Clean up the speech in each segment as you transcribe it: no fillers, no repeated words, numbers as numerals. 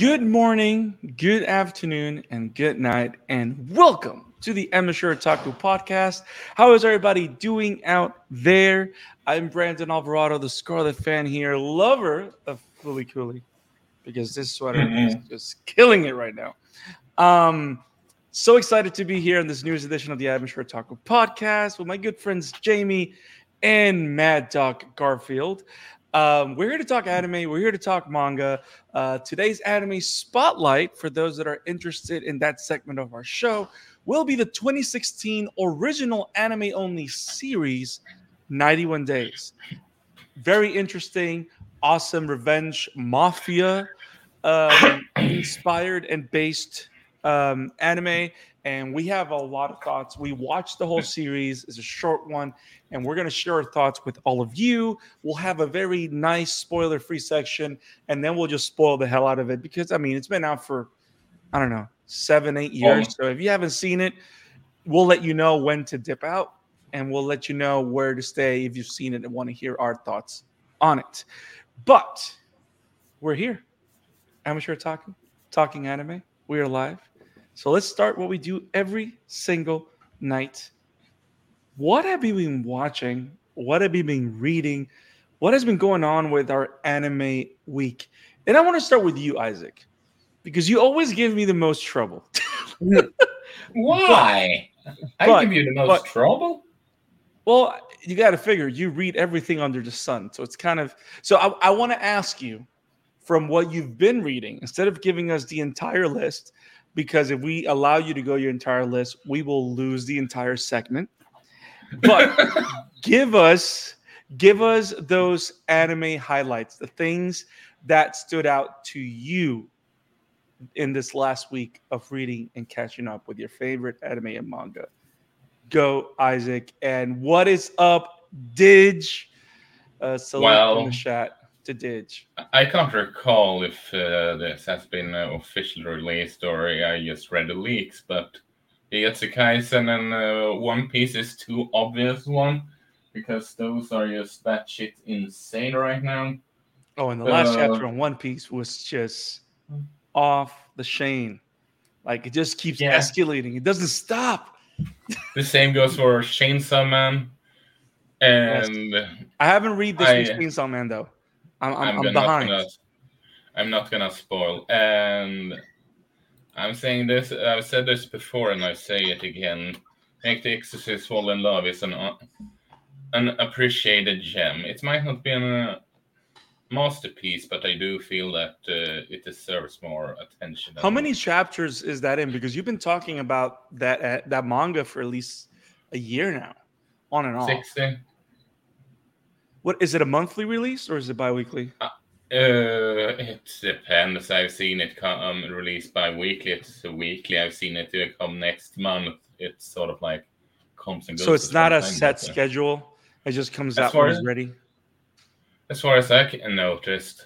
Good morning, good afternoon, and good night, and welcome to the Amateur Otaku Podcast. How is everybody doing out there? I'm Brandon Alvarado, the Scarlet fan here, lover of Fooly Cooley, because this sweater is just killing it right now. So excited to be here in this newest edition of the Amateur Otaku Podcast with my good friends Jamie and Mad Dog Garfield. We're here to talk anime. We're here to talk manga. Today's anime spotlight, for those that are interested in that segment of our show, will be the 2016 original anime-only series, 91 Days. Very interesting, awesome revenge mafia inspired and based anime. And we have a lot of thoughts. We watched the whole series. It's a short one, and we're going to share our thoughts with all of you. We'll have a very nice spoiler-free section, and then we'll just spoil the hell out of it because, I mean, it's been out for, I don't know, 7-8 years. So if you haven't seen it, we'll let you know when to dip out, and we'll let you know where to stay if you've seen it and want to hear our thoughts on it. But we're here. Amateur talking anime. We are live. So let's start what we do every single night. What have you been watching? What have you been reading? What has been going on with our anime week? And I want to start with you, Isaac, because you always give me the most trouble. Why? I give you the most trouble? Well, you got to figure you read everything under the sun. So it's kind of, so I want to ask you from what you've been reading, instead of giving us the entire list, because if we allow you to go your entire list, we will lose the entire segment. But give us those anime highlights, the things that stood out to you in this last week of reading and catching up with your favorite anime and manga. Go, Isaac. And what is up, Didge? Salute in the chat to Didge. I can't recall if this has been officially released or I just read the leaks, but Jujutsu Kaisen and One Piece is two obvious one because those are just batshit insane right now. Oh, and the last chapter on One Piece was just off the chain. Like, it just keeps escalating. It doesn't stop. The same goes for Chainsaw Man. And I haven't read this week's Chainsaw Man, though. I'm behind. I'm not gonna spoil. And I'm saying this. I've said this before, and I say it again. Make the Exorcist Fall in Love is an appreciated gem. It might not be a masterpiece, but I do feel that it deserves more attention. How many chapters is that in? Because you've been talking about that manga for at least a year now, on and off. 60. What is it? A monthly release or is it bi-weekly? It depends. I've seen it come released bi-weekly. It's weekly. I've seen it come next month. It's sort of like comes and goes. So it's not a set schedule. It just comes out when it's ready. As far as I noticed,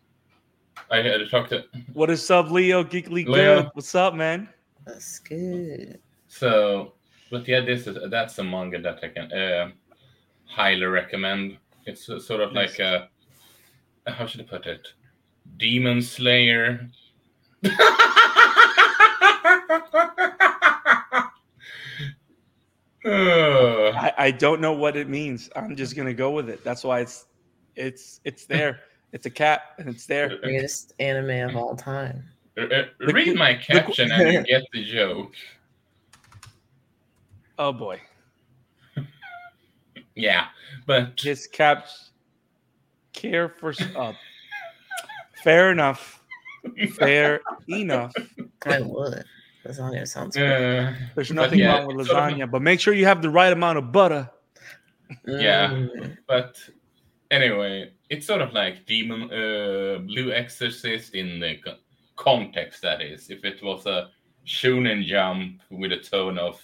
I had to talk to. What is up, Leo? Geekly Good. What's up, man? That's good. So, but yeah, that's a manga that I can highly recommend. It's sort of like a, how should I put it? Demon Slayer. I don't know what it means. I'm just gonna go with it. That's why it's there. It's a cat and it's there. Greatest anime of all time. Read my caption and you get the joke. Oh boy. Yeah, but his caps care for fair enough. Fair enough. I would. Lasagna sounds good. There's nothing wrong with lasagna, but make sure you have the right amount of butter. Yeah, but anyway, it's sort of like Demon Blue Exorcist in the context, that is. If it was a Shonen Jump with a tone of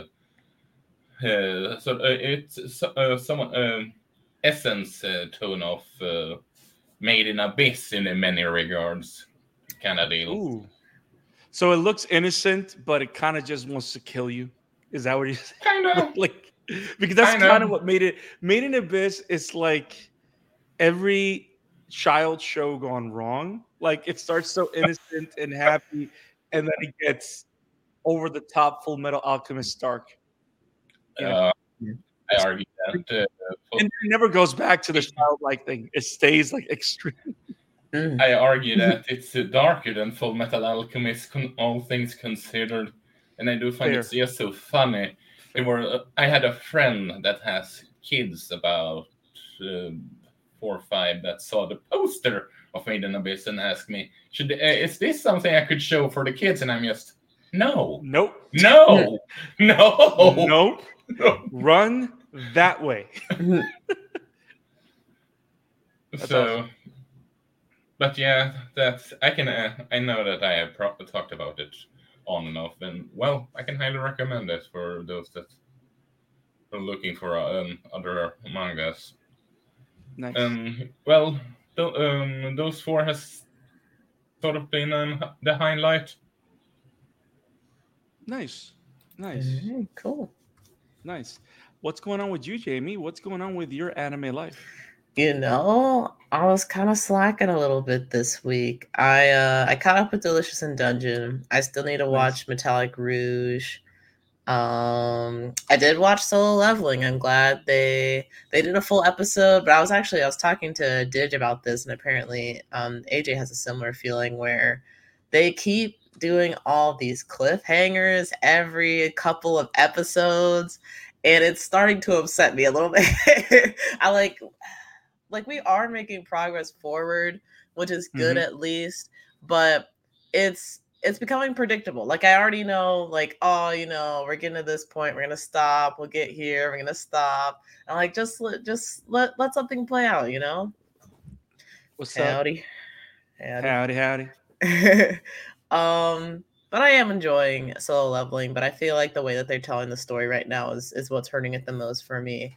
it's someone essence tone of Made in Abyss in many regards kind of deal. Ooh. So it looks innocent, but it kind of just wants to kill you. Is that what you're saying? Kind of. Like, because that's kind of what made in Abyss. It's like every child show gone wrong, Like it starts so innocent and happy, and then it gets over the top Full Metal Alchemist dark. You know, Uh, I argue that. and it never goes back to the childlike thing. It stays like extreme. I argue that it's darker than Full Metal Alchemist, all things considered, and I do find Fair. it's just so funny. I had a friend that has kids about 4 or 5 that saw the poster of Made in Abyss and asked me, "Is this something I could show for the kids?" And I'm just, no, Nope. no, no, Nope. no. Run that way. So. Awesome. But yeah, I know that I have talked about it on and off, and well, I can highly recommend it for those that are looking for other mangas. Nice. Well, those 4 has sort of been the highlight. Nice. Cool. Nice. What's going on with you, Jamie? What's going on with your anime life? You know, I was kind of slacking a little bit this week. I caught up with Delicious in Dungeon. I still need to watch Metallic Rouge. I did watch Solo Leveling. I'm glad they did a full episode, but I was talking to Dig about this, and apparently AJ has a similar feeling where they keep doing all these cliffhangers every couple of episodes, and it's starting to upset me a little bit. I like we are making progress forward, which is good at least, but it's becoming predictable. Like I already know, like, oh, you know, we're getting to this point, we're gonna stop, we'll get here, we're gonna stop. And like just let something play out, you know? What's Howdy. up? Howdy. But I am enjoying Solo Leveling, but I feel like the way that they're telling the story right now is what's hurting it the most for me.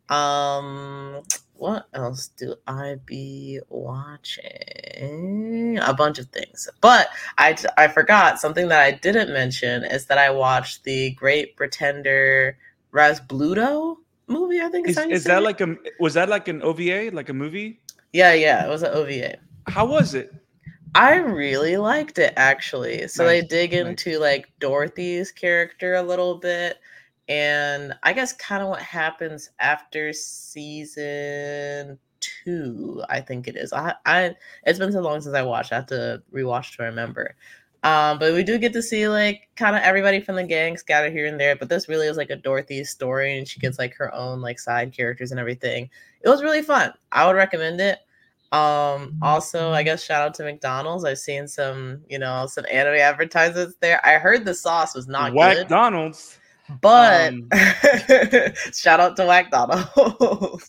What else do I be watching? A bunch of things. But I forgot something that I didn't mention is that I watched the Great Pretender Razbluto movie, I think is that like was that like an OVA, like a movie? Yeah, it was an OVA. How was it? I really liked it, actually. So they dig into like Dorothy's character a little bit. And I guess kind of what happens after season 2, I think it is. I it's been so long since I watched. I have to rewatch to remember. But we do get to see like kind of everybody from the gang scattered here and there. But this really is like a Dorothy story, and she gets like her own like side characters and everything. It was really fun. I would recommend it. Also, I guess shout out to McDonald's. I've seen some anime advertisements there. I heard the sauce was not good. McDonald's. But shout out to McDonald's.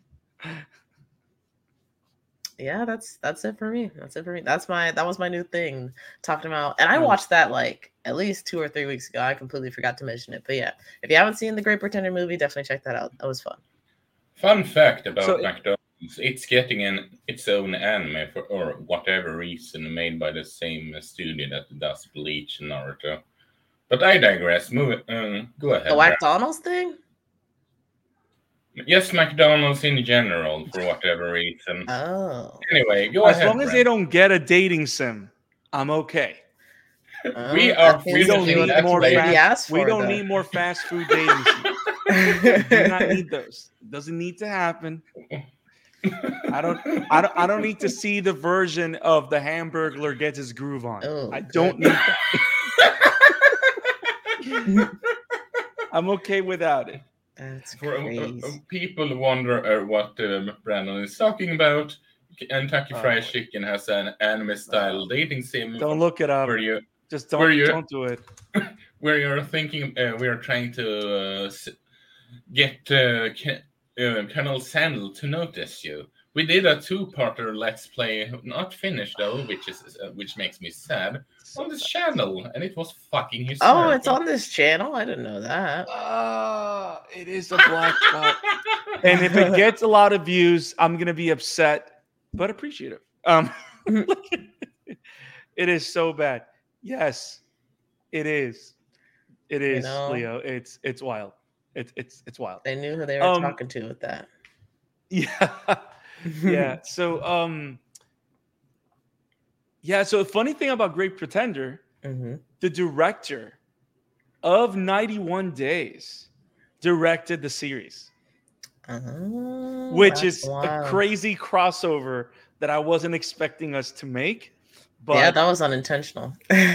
Yeah, that's it for me. That was my new thing talking about, and I watched that like at least 2 or 3 weeks ago. I completely forgot to mention it, but yeah, if you haven't seen the Great Pretender movie, definitely check that out. That was fun. Fun fact about McDonald's: it's getting its own anime or whatever reason, made by the same studio that does Bleach and Naruto. But I digress. Go ahead. The McDonald's thing? Yes, McDonald's in general, for whatever reason. Oh. Anyway, go ahead. As long as they don't get a dating sim, I'm okay. We don't need more fast food dating sims. We do not need those. It doesn't need to happen. I don't need to see the version of the Hamburglar gets his groove on. Oh, I don't need that. I'm okay without it. That's crazy. People wonder what Brandon is talking about. Kentucky Fried Chicken has an anime-style dating sim. Don't look it up. Don't do it. Where you're thinking, we are trying to get Colonel Sandal to notice you. We did a 2-parter Let's Play, not finished though, which makes me sad, on this channel, and it was fucking hysterical. Oh, it's on this channel? I didn't know that. It is a black spot. And if it gets a lot of views, I'm gonna be upset, but appreciative. It is so bad. Yes, it is. It is, Leo. It's wild. It's wild. They knew who they were talking to with that. Yeah. Yeah. So Yeah. So the funny thing about Great Pretender, Mm-hmm. the director of 91 Days directed the series, Oh, which that's is a wild. crazy crossover that I wasn't expecting us to make. Yeah, But that was unintentional.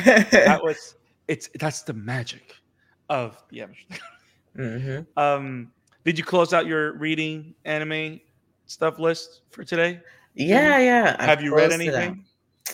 that's the magic of the Avatar. Mm-hmm. Did you close out your reading anime stuff list for today? Yeah, yeah. I've Have you read closed it out. anything?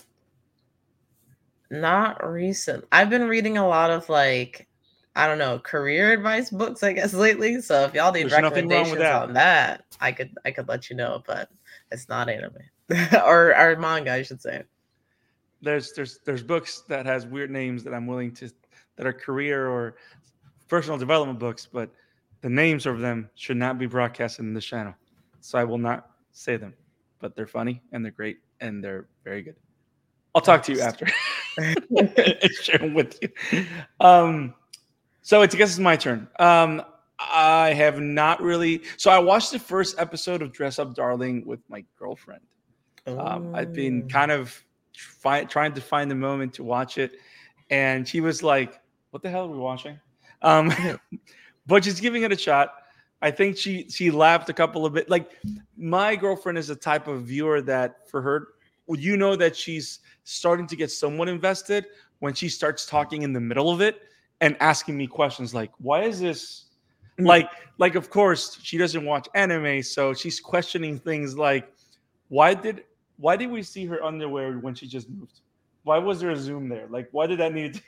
Not recent. I've been reading a lot of like, I don't know, career advice books, I guess, lately. So if y'all need There's nothing wrong with recommendations that. on that, I could let you know, but it's not anime. or manga, I should say. There's books that has weird names that I'm willing to that are career or personal development books, but the names of them should not be broadcasted in this channel. So I will not say them. But they're funny and they're great and they're very good. I'll talk to you after. Share them with you. So I guess it's my turn. I have not really. So I watched the first episode of Dress Up Darling with my girlfriend. I've been kind of trying to find the moment to watch it, and she was like, "What the hell are we watching?" But she's giving it a shot. I think she laughed a couple of bit. Like my girlfriend is the type of viewer that for her, you know that she's starting to get somewhat invested when she starts talking in the middle of it and asking me questions like, "Why is this?" Like of course she doesn't watch anime, so she's questioning things like, why did we see her underwear when she just moved? Why was there a zoom there? Like, why did that need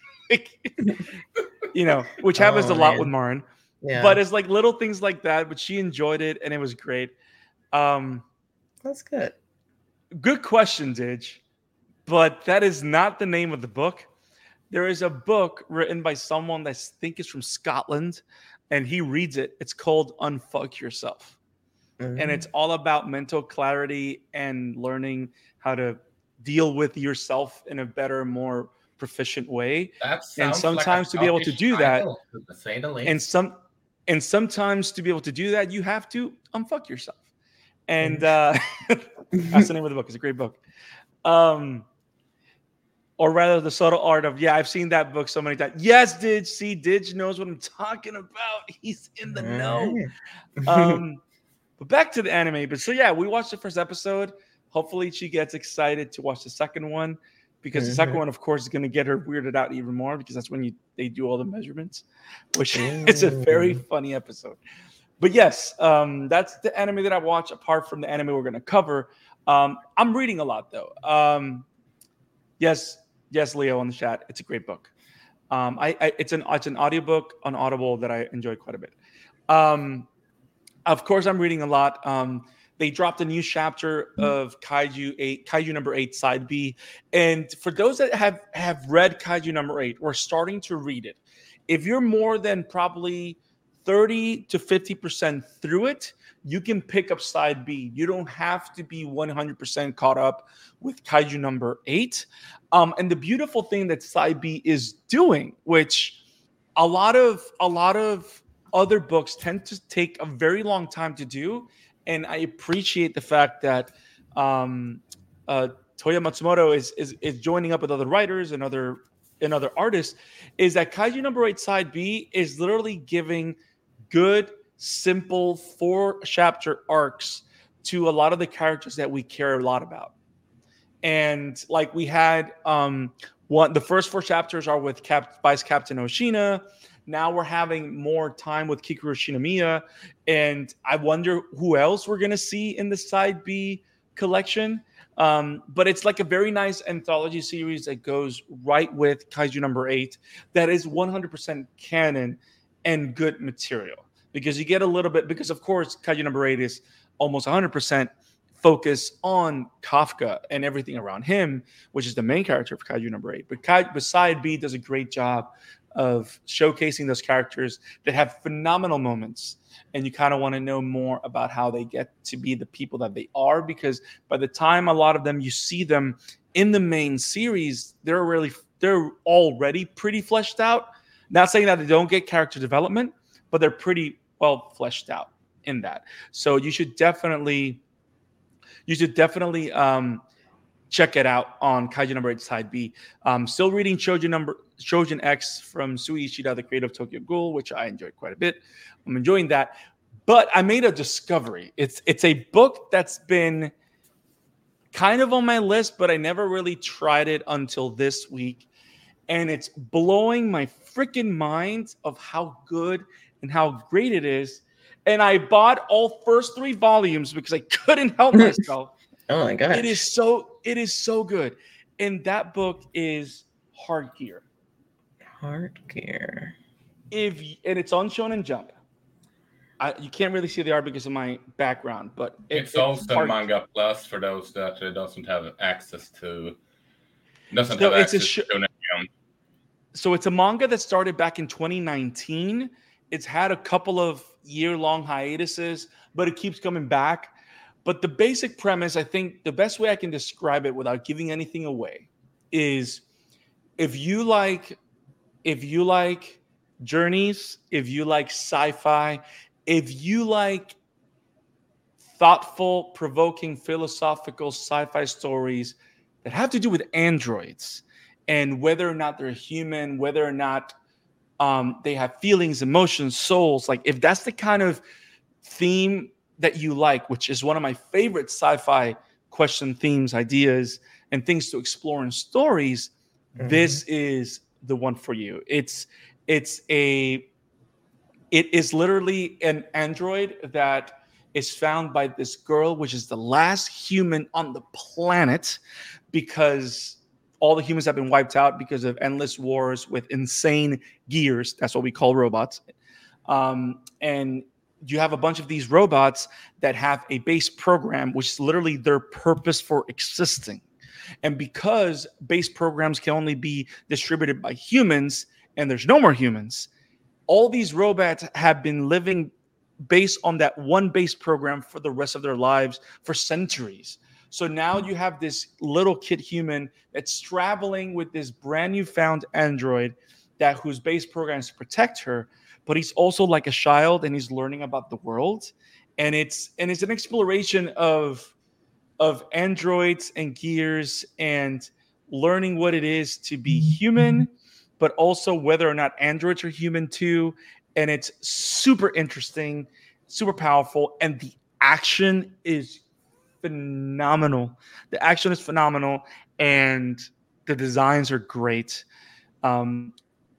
to, which happens a lot with Marin. Yeah. But it's like little things like that, but she enjoyed it and it was great. That's good. Good question, Didge. But that is not the name of the book. There is a book written by someone that I think is from Scotland, and he reads it. It's called Unfuck Yourself. Mm-hmm. And it's all about mental clarity and learning how to deal with yourself in a better, more proficient way. And sometimes to be able to do that, and sometimes to be able to do that, you have to unfuck yourself. And that's the name of the book. It's a great book. Or rather, The Subtle Art of, I've seen that book so many times. Yes, Didge. See, Didge knows what I'm talking about. He's in the know. But back to the anime. But so, we watched the first episode. Hopefully, she gets excited to watch the second one because the second one, of course, is going to get her weirded out even more because that's when they do all the measurements, which it's a very funny episode. But yes, that's the anime that I watch apart from the anime we're going to cover. I'm reading a lot, though. Yes, Leo on the chat. It's a great book. It's an audiobook on Audible that I enjoy quite a bit. Of course, I'm reading a lot. They dropped a new chapter of Kaiju number 8, Side B. And for those that have read Kaiju number 8, we're starting to read it. If you're more than probably 30 to 50% through it, you can pick up Side B. You don't have to be 100% caught up with Kaiju number 8. And the beautiful thing that Side B is doing, which a lot of other books tend to take a very long time to do, and I appreciate the fact that Toya Matsumoto is joining up with other writers and other artists, is that Kaiju number 8 Side B is literally giving good, simple 4-chapter arcs to a lot of the characters that we care a lot about. And like we had the first 4 chapters are with Vice Captain Oshina. Now we're having more time with Kikuro Shinomiya, and I wonder who else we're going to see in the Side B collection. But it's like a very nice anthology series that goes right with Kaiju number 8 that is 100% canon and good material. Because you get a little bit, because of course Kaiju number 8 is almost 100% focus on Kafka and everything around him, which is the main character of Kaiju number 8. But Side B does a great job of showcasing those characters that have phenomenal moments, and you kind of want to know more about how they get to be the people that they are, because by the time a lot of them you see them in the main series, they're already pretty fleshed out. Not saying that they don't get character development, but they're pretty well fleshed out in that. So you should definitely check it out on Kaiju number 8 side B. Still reading Shojin X from Sui Ishida, the creator of Tokyo Ghoul, which I enjoyed quite a bit. I'm enjoying that. But I made a discovery. It's a book that's been kind of on my list, but I never really tried it until this week. And it's blowing my freaking mind of how good and how great it is. And I bought all first 3 volumes because I couldn't help myself. Oh my gosh. It is so good. And that book is Hard Gear. Hard Gear. And it's on Shonen Jump. You can't really see the art because of my background, but it's also Manga Plus for those that doesn't have access to Shonen Jump. So it's a manga that started back in 2019. It's had a couple of year-long hiatuses, but it keeps coming back. But the basic premise, I think the best way I can describe it without giving anything away is if you like journeys, if you like sci-fi, if you like thoughtful, provoking, philosophical sci-fi stories that have to do with androids and whether or not they're human, whether or not they have feelings, emotions, souls, like if that's the kind of theme that you like, which is one of my favorite sci-fi question themes, ideas, and things to explore in stories, this is the one for you. It is literally an android that is found by this girl, which is the last human on the planet, because all the humans have been wiped out because of endless wars with insane gears. That's what we call robots. And you have a bunch of these robots that have a base program, which is literally their purpose for existing. And because base programs can only be distributed by humans, and there's no more humans, all these robots have been living based on that one base program for the rest of their lives for centuries. So now you have this little kid human that's traveling with this brand new found android whose base program is to protect her, but he's also like a child and he's learning about the world. And it's an exploration of androids and gears and learning what it is to be human, but also whether or not androids are human too. And it's super interesting, super powerful, and the action is phenomenal. The action is phenomenal, and the designs are great. Tsuyoshi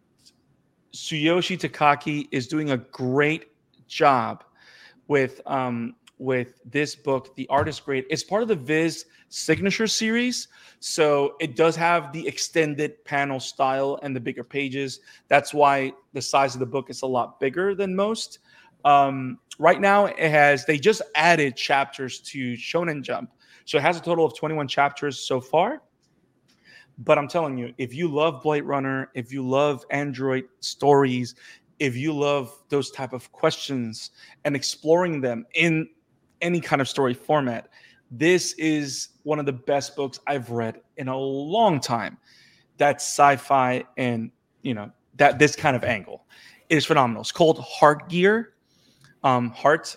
Takaki is doing a great job with this book. The art is great. It's part of the Viz signature series, so it does have the extended panel style and the bigger pages. That's why the size of the book is a lot bigger than most. Right now, they just added chapters to Shonen Jump, so it has a total of 21 chapters so far. But I'm telling you, if you love Blade Runner, if you love Android stories, if you love those type of questions and exploring them in any kind of story format, this is one of the best books I've read in a long time. That's sci-fi and, that this kind of angle. It is phenomenal. It's called Heart Gear. And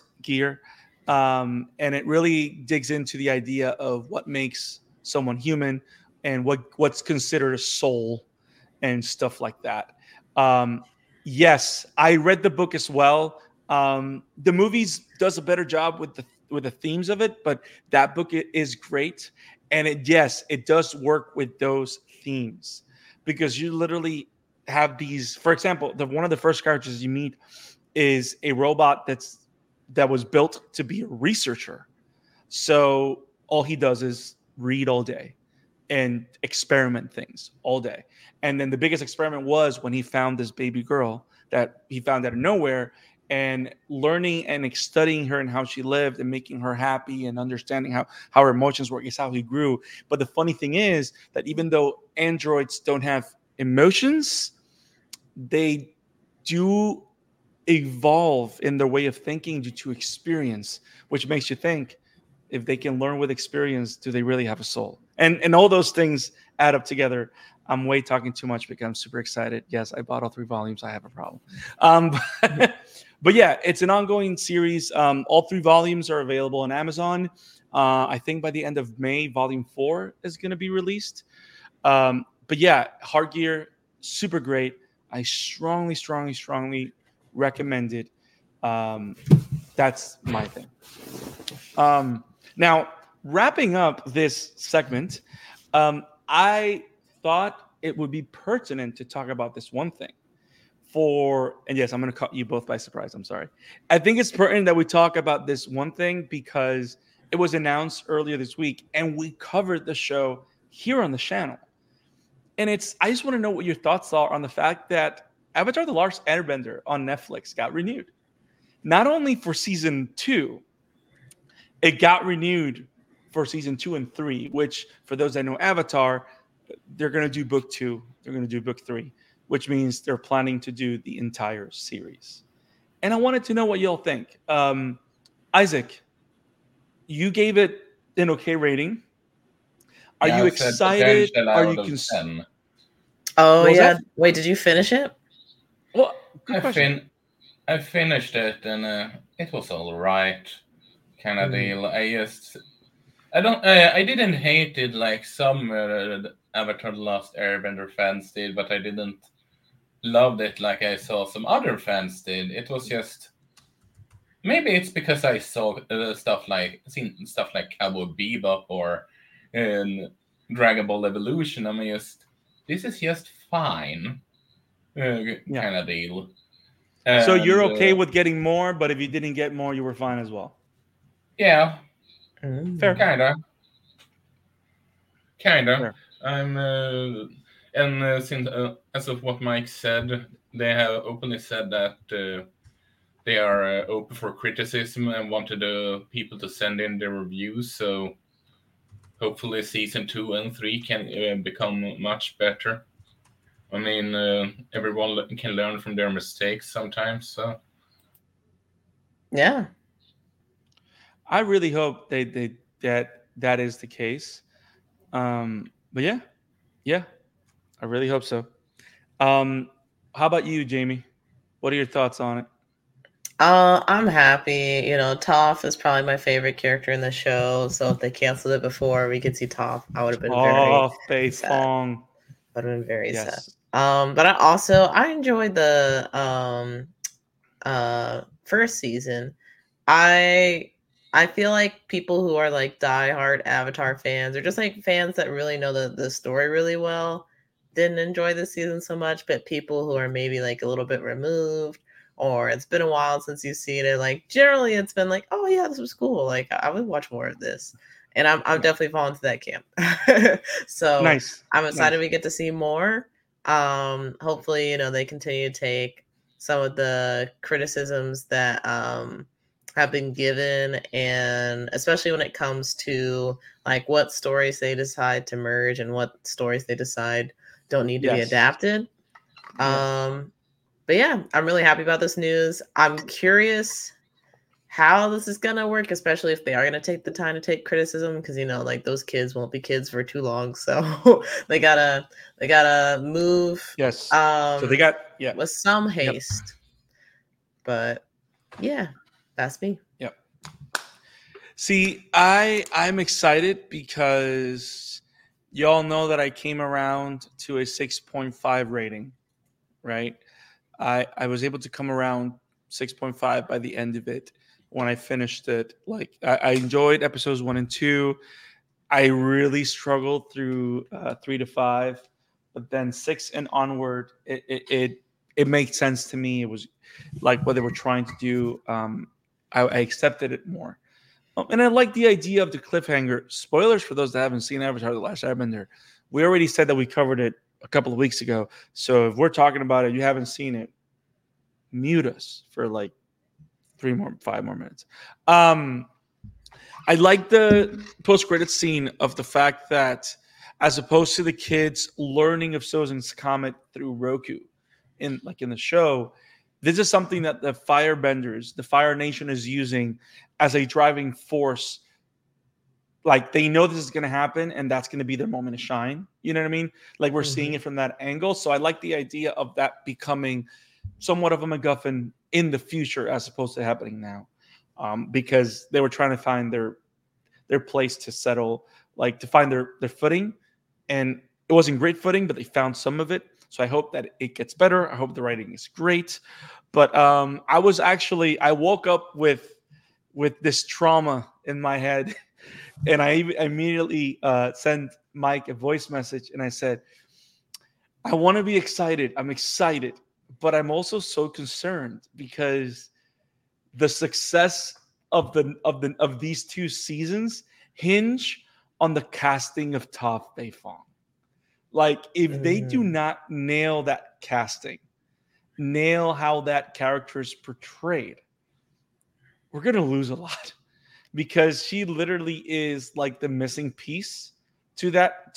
it really digs into the idea of what makes someone human and what's considered a soul and stuff like that. Yes, I read the book as well. The movies does a better job with the themes of it, but that book is great. And it does work with those themes because you literally have these. For example, one of the first characters you meet is a robot that was built to be a researcher. So all he does is read all day and experiment things all day. And then the biggest experiment was when he found this baby girl that he found out of nowhere, and learning and studying her and how she lived and making her happy and understanding how her emotions work is how he grew. But the funny thing is that even though androids don't have emotions, they do evolve in their way of thinking due to experience, which makes you think, if they can learn with experience, do they really have a soul? And all those things add up together. I'm talking too much because I'm super excited. Yes, I bought all 3 volumes. I have a problem. But yeah, it's an ongoing series. All 3 volumes are available on Amazon. I think by the end of May, Volume 4 is going to be released. But yeah, Heartgear, super great. I strongly, strongly, strongly recommend it. That's my thing. Now, wrapping up this segment, I thought it would be pertinent to talk about this one thing. And yes, I'm going to cut you both by surprise. I'm sorry. I think it's pertinent that we talk about this one thing because it was announced earlier this week and we covered the show here on the channel. And I just want to know what your thoughts are on the fact that Avatar: The Last Airbender on Netflix got renewed. Not only for season 2, it got renewed for season 2 and 3, which for those that know Avatar, they're going to do book 2. They're going to do book 3, which means they're planning to do the entire series. And I wanted to know what y'all think. Isaac, you gave it an okay rating. Are you excited? Are you concerned? Oh, yeah. Wait, did you finish it? Well, I finished it and it was all right. Kind of deal. I didn't hate it like some Avatar: The Last Airbender fans did, but I didn't love it like I saw some other fans did. It was just maybe it's because I saw stuff like Cowboy Bebop or Dragon Ball Evolution. I mean, this is just fine, kind of deal. So you're okay with getting more, but if you didn't get more, you were fine as well. Yeah, fair. Kinda. Fair. And since as of what Mike said, they have openly said that they are open for criticism and wanted people to send in their reviews. So hopefully season 2 and 3 can become much better. I mean, everyone can learn from their mistakes sometimes. So yeah, I really hope that is the case. But yeah, I really hope so. How about you, Jamie? What are your thoughts on it? I'm happy. Toph is probably my favorite character in the show. So if they canceled it before we could see Toph, I would have been very sad. I would have been very sad. But I enjoyed the first season. I feel like people who are like diehard Avatar fans or just like fans that really know the story really well didn't enjoy this season so much, but people who are maybe like a little bit removed or it's been a while since you've seen it, like generally it's been like, oh yeah, this was cool. Like I would watch more of this. And I'm definitely falling to that camp. So nice. I'm excited we get to see more. Hopefully, they continue to take some of the criticisms that have been given, and especially when it comes to like what stories they decide to merge and what stories they decide don't need to be adapted. But yeah, I'm really happy about this news. I'm curious how this is gonna work, especially if they are gonna take the time to take criticism, because like those kids won't be kids for too long, so they gotta move. Yes. So they got with some haste. But yeah, that's me. Yep. See, I'm excited because y'all know that I came around to a 6.5 rating, right? I was able to come around 6.5 by the end of it. When I finished it, like I enjoyed episodes 1 and 2. I really struggled through 3 to 5, but then 6 and onward, it made sense to me. It was like what they were trying to do. I accepted it more, and I like the idea of the cliffhanger. Spoilers for those that haven't seen Avatar: The Last Airbender. We already said that we covered it a couple of weeks ago. So if we're talking about it, you haven't seen it, mute us for like 5 more minutes. I like the post-credits scene of the fact that as opposed to the kids learning of Sozin's Comet through Roku in the show, this is something that the Firebenders, the Fire Nation, is using as a driving force. Like they know this is going to happen and that's going to be their moment to shine. You know what I mean? Like we're seeing it from that angle. So I like the idea of that becoming somewhat of a MacGuffin in the future as opposed to happening now, because they were trying to find their place to settle, like to find their footing, and it wasn't great footing, but they found some of it. So I hope that it gets better. I hope the writing is great. But I woke up with this trauma in my head, and I immediately sent Mike a voice message, and I said, I want to be excited. I'm excited, but I'm also so concerned because the success of these 2 seasons hinge on the casting of Toph Beifong. Like, if they do not nail that casting, nail how that character is portrayed, we're gonna lose a lot, because she literally is like the missing piece to that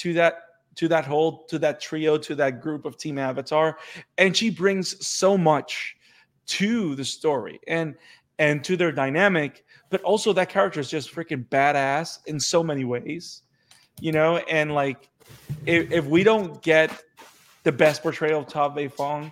trio, to that group of Team Avatar, and she brings so much to the story and to their dynamic. But also, that character is just freaking badass in so many ways, and like, if we don't get the best portrayal of Toph Beifong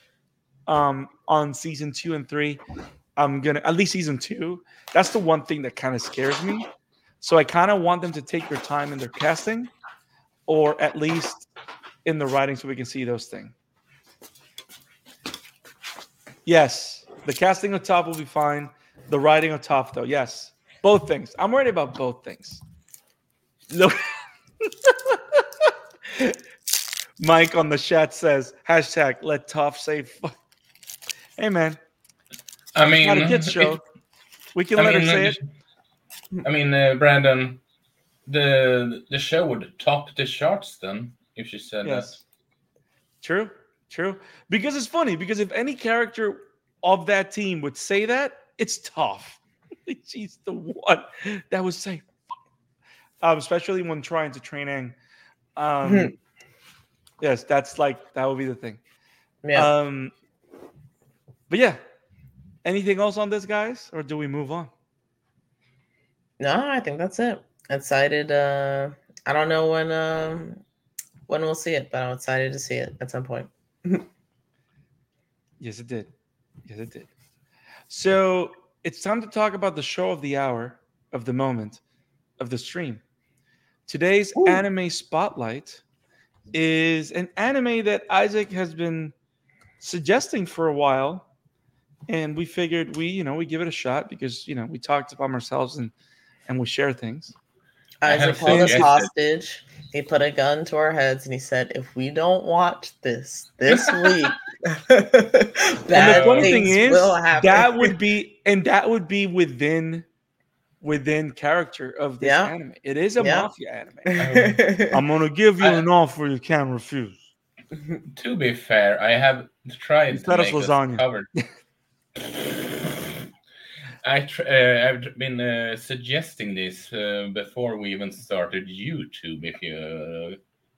on season 2 and 3, I'm gonna, at least season 2, that's the one thing that kind of scares me. So I kind of want them to take their time in their casting, or at least in the writing, so we can see those things. Yes, the casting of Toph will be fine. The writing of Toph, though, yes, both things. I'm worried about both things. Look. Mike on the chat says, hashtag let Toph say fuck. Hey, man. I mean, it's not a kids show. We can let her say it. I mean, Brandon, the show would top the charts then if she said that. True. Because it's funny, because if any character of that team would say that, it's Toph. She's the one that would say fuck. Especially when trying to train Aang. Yes, that would be the thing. Yeah. But yeah, anything else on this, guys, or do we move on? No, I think that's it. Excited. I don't know when we'll see it, but I'm excited to see it at some point. Yes, it did. So it's time to talk about the show of the hour, of the moment, of the stream. Today's anime spotlight is an anime that Isaac has been suggesting for a while, and we figured we give it a shot because we talked about ourselves and we share things. Isaac held us hostage. He put a gun to our heads and he said, "If we don't watch this week, bad things will happen." That would be within character of this anime. It is a mafia anime. I'm gonna give you an offer you can't refuse. To be fair, I have tried to make lasagna. Covered. I've been suggesting this before we even started YouTube, if you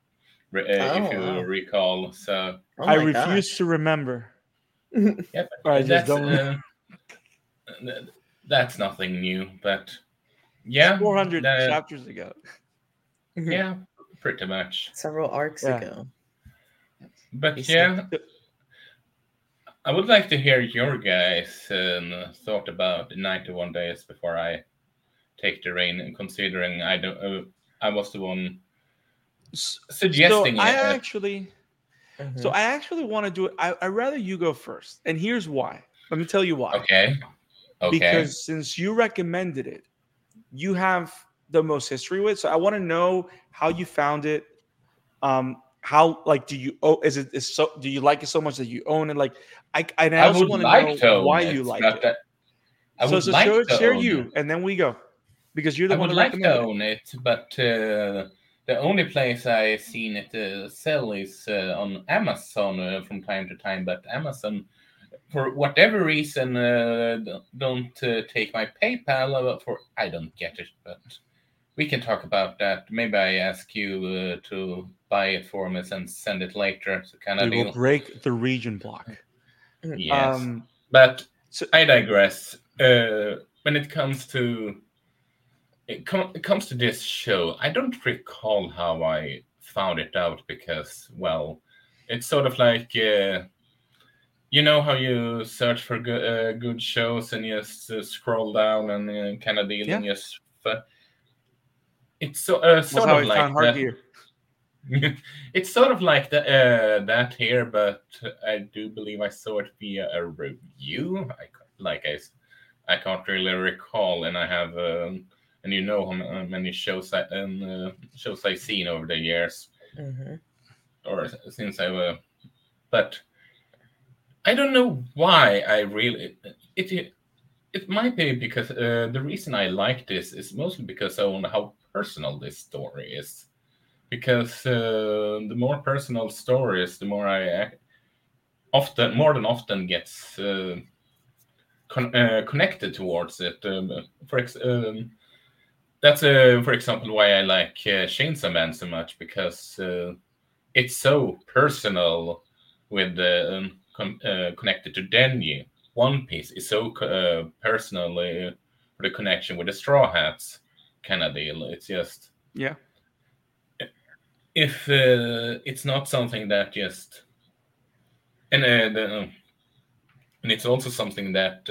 recall. So I refuse to remember. Yeah, I just don't. That's nothing new, but yeah, 400 chapters ago. Yeah, pretty much. Several arcs ago. But yeah, I would like to hear your guys' thought about the 91 days before I take the reign, considering I was the one suggesting it. So I actually want to do it. I'd rather you go first, and here's why. Let me tell you why. Okay. Because since you recommended it, you have the most history with. So I want to know how you found it. How do you do you like it so much that you own it? Like I also want to know why you like it. So share you, and then we go, because you're the one. I would like to own it, but the only place I've seen it sell is on Amazon from time to time. But Amazon, for whatever reason, don't take my PayPal. I don't get it, but we can talk about that. Maybe I ask you to buy it for me and send it later. So we will break the region block. Yes, but I digress. When it comes to this show, I don't recall how I found it out because, well, it's sort of like You know how you search for good shows and just scroll down and kind of deal and just. It's sort how of I like found that. Hard Gear. It's sort of like that here, but I do believe I saw it via a review. I can't really recall, and I have and you know how many shows I've seen over the years, or since but I don't know why I really it might be because the reason I like this is mostly because I know how personal this story is. Because the more personal stories, the more I more than often gets connected towards it. That's for example why I like Chainsaw Man so much, because it's so personal with connected to Denji. One Piece is so personal for the connection with the Straw Hats kind of deal. It's just if it's not something that just and it's also something that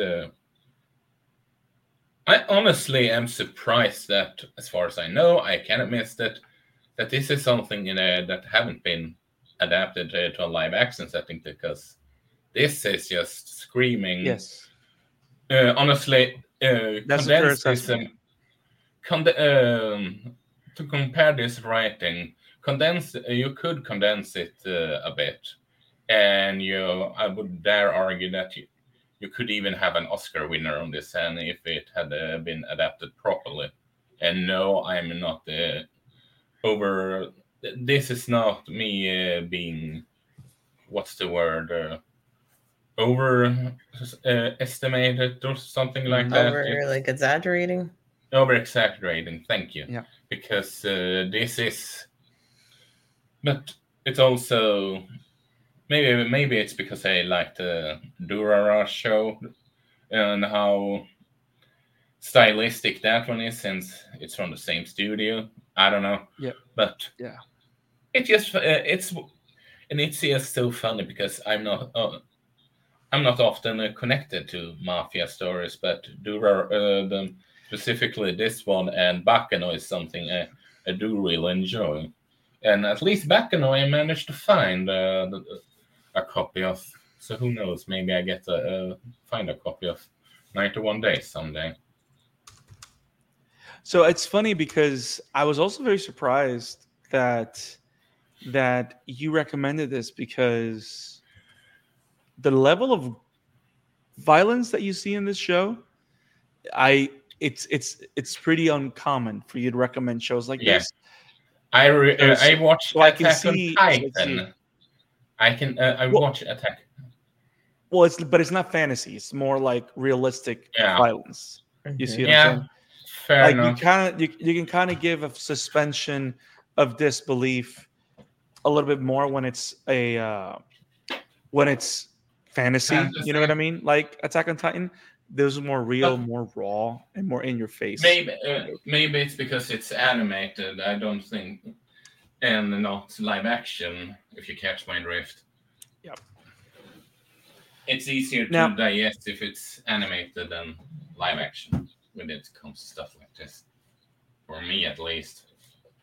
I honestly am surprised that, as far as I know, I can admit that this is something that haven't been adapted to a live action setting, because this is just screaming. Yes. Honestly, That's a fair assessment. To compare this writing, you could condense it a bit, and I would dare argue that you could even have an Oscar winner on this, and if it had been adapted properly. And no, I'm not over. This is not me being, what's the word, over estimated or something like that. Like exaggerating. Over exaggerating. Thank you. Yeah. Because this is, but it's also maybe it's because I like the Durara show and how stylistic that one is, since it's from the same studio. I don't know. Yeah. But it just it's just so funny because I'm not often connected to mafia stories, but specifically this one and Baccano is something I do really enjoy. And at least Baccano I managed to find a copy of. So who knows? Maybe I get to find a copy of 91 Days someday. So it's funny because I was also very surprised that you recommended this, because the level of violence that you see in this show, it's pretty uncommon for you to recommend shows like this. I watched Attack on Titan. I watch Attack. Well, it's not fantasy. It's more like realistic violence. You see what I'm saying? Fair enough. You can kind of give a suspension of disbelief a little bit more when it's fantasy. You know what I mean? Like Attack on Titan, those are more real, more raw, and more in your face. Maybe it's because it's animated. I don't think, and not live action. If you catch my drift. Yep. It's easier to digest if it's animated than live action when it comes to stuff like this. For me, at least.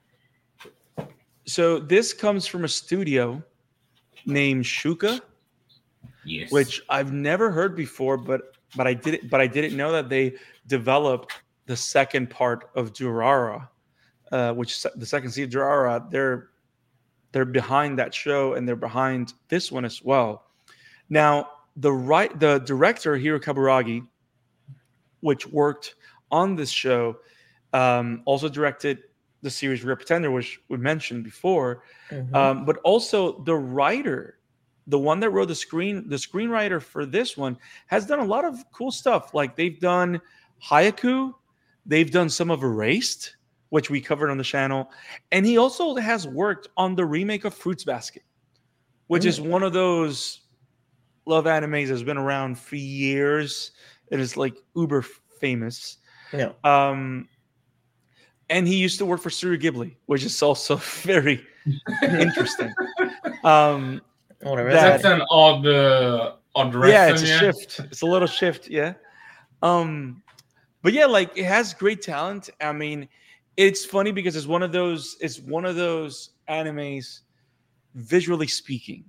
So this comes from a studio named Shuka. Yes. Which I've never heard before, but I didn't know that they developed the second part of Durara, which the second season of Durara. They're behind that show, and they're behind this one as well. Now, the director Hiro Kaburagi, which worked on this show, also directed the series Real Pretender, which we mentioned before, but also the writer. The one that wrote the screenwriter for this one, has done a lot of cool stuff. Like they've done Haiku, they've done some of Erased, which we covered on the channel, and he also has worked on the remake of Fruits Basket, which is one of those love animes that's been around for years. It is like uber famous. Yeah. And he used to work for Studio Ghibli, which is also very interesting. That's an odd dressing. it's a shift. It's a little shift. Yeah. But yeah, like it has great talent. I mean, it's funny because it's one of those animes, visually speaking.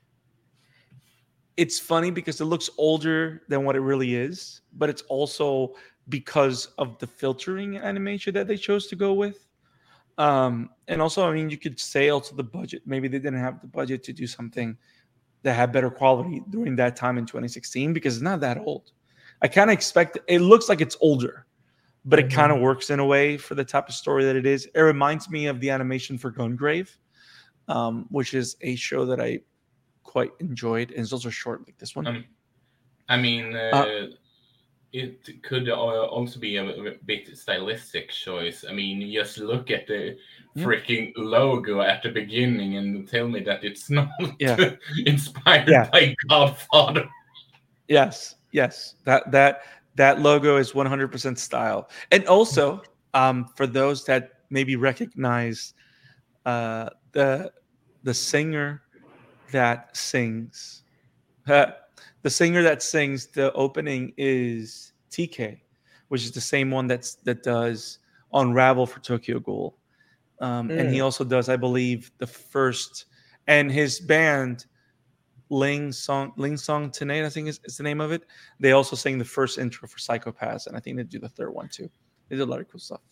It's funny because it looks older than what it really is, but it's also because of the filtering animation that they chose to go with. And also, I mean, you could say also the budget. Maybe they didn't have the budget to do something that had better quality during that time in 2016 because it's not that old. I kind of expect it looks like it's older, but it kind of works in a way for the type of story that it is. It reminds me of the animation for Gungrave, which is a show that I quite enjoyed, and it's also short like this one. I mean, it could also be a bit stylistic choice. I mean, just look at the freaking logo at the beginning and tell me that it's not inspired by Godfather. Yes. That logo is 100% style. And also, for those that maybe recognize the singer that sings, the singer that sings the opening is TK, which is the same one that does Unravel for Tokyo Ghoul. And he also does, I believe, the first, and his band Ling Song Tonight, I think is the name of it. They also sang the first intro for Psycho-Pass, and I think they do the third one too. They did a lot of cool stuff.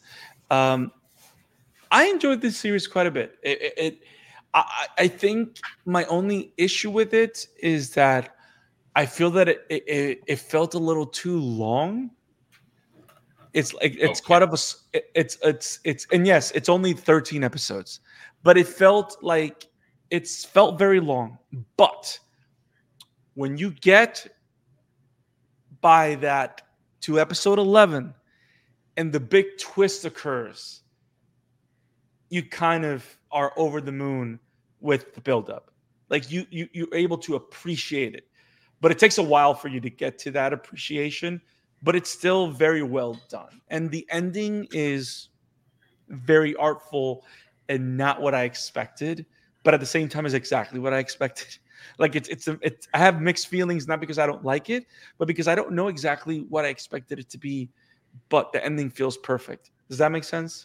I enjoyed this series quite a bit. I think my only issue with it is that I feel that it felt a little too long. It's like it's quite of a it's and yes, it's only 13 episodes, but it felt very long. But when you get by that to episode 11 and the big twist occurs, you kind of are over the moon with the buildup. Like you're able to appreciate it, but it takes a while for you to get to that appreciation. But it's still very well done, and the ending is very artful and not what I expected. But at the same time, is exactly what I expected. Like it's I have mixed feelings, not because I don't like it, but because I don't know exactly what I expected it to be. But the ending feels perfect. Does that make sense?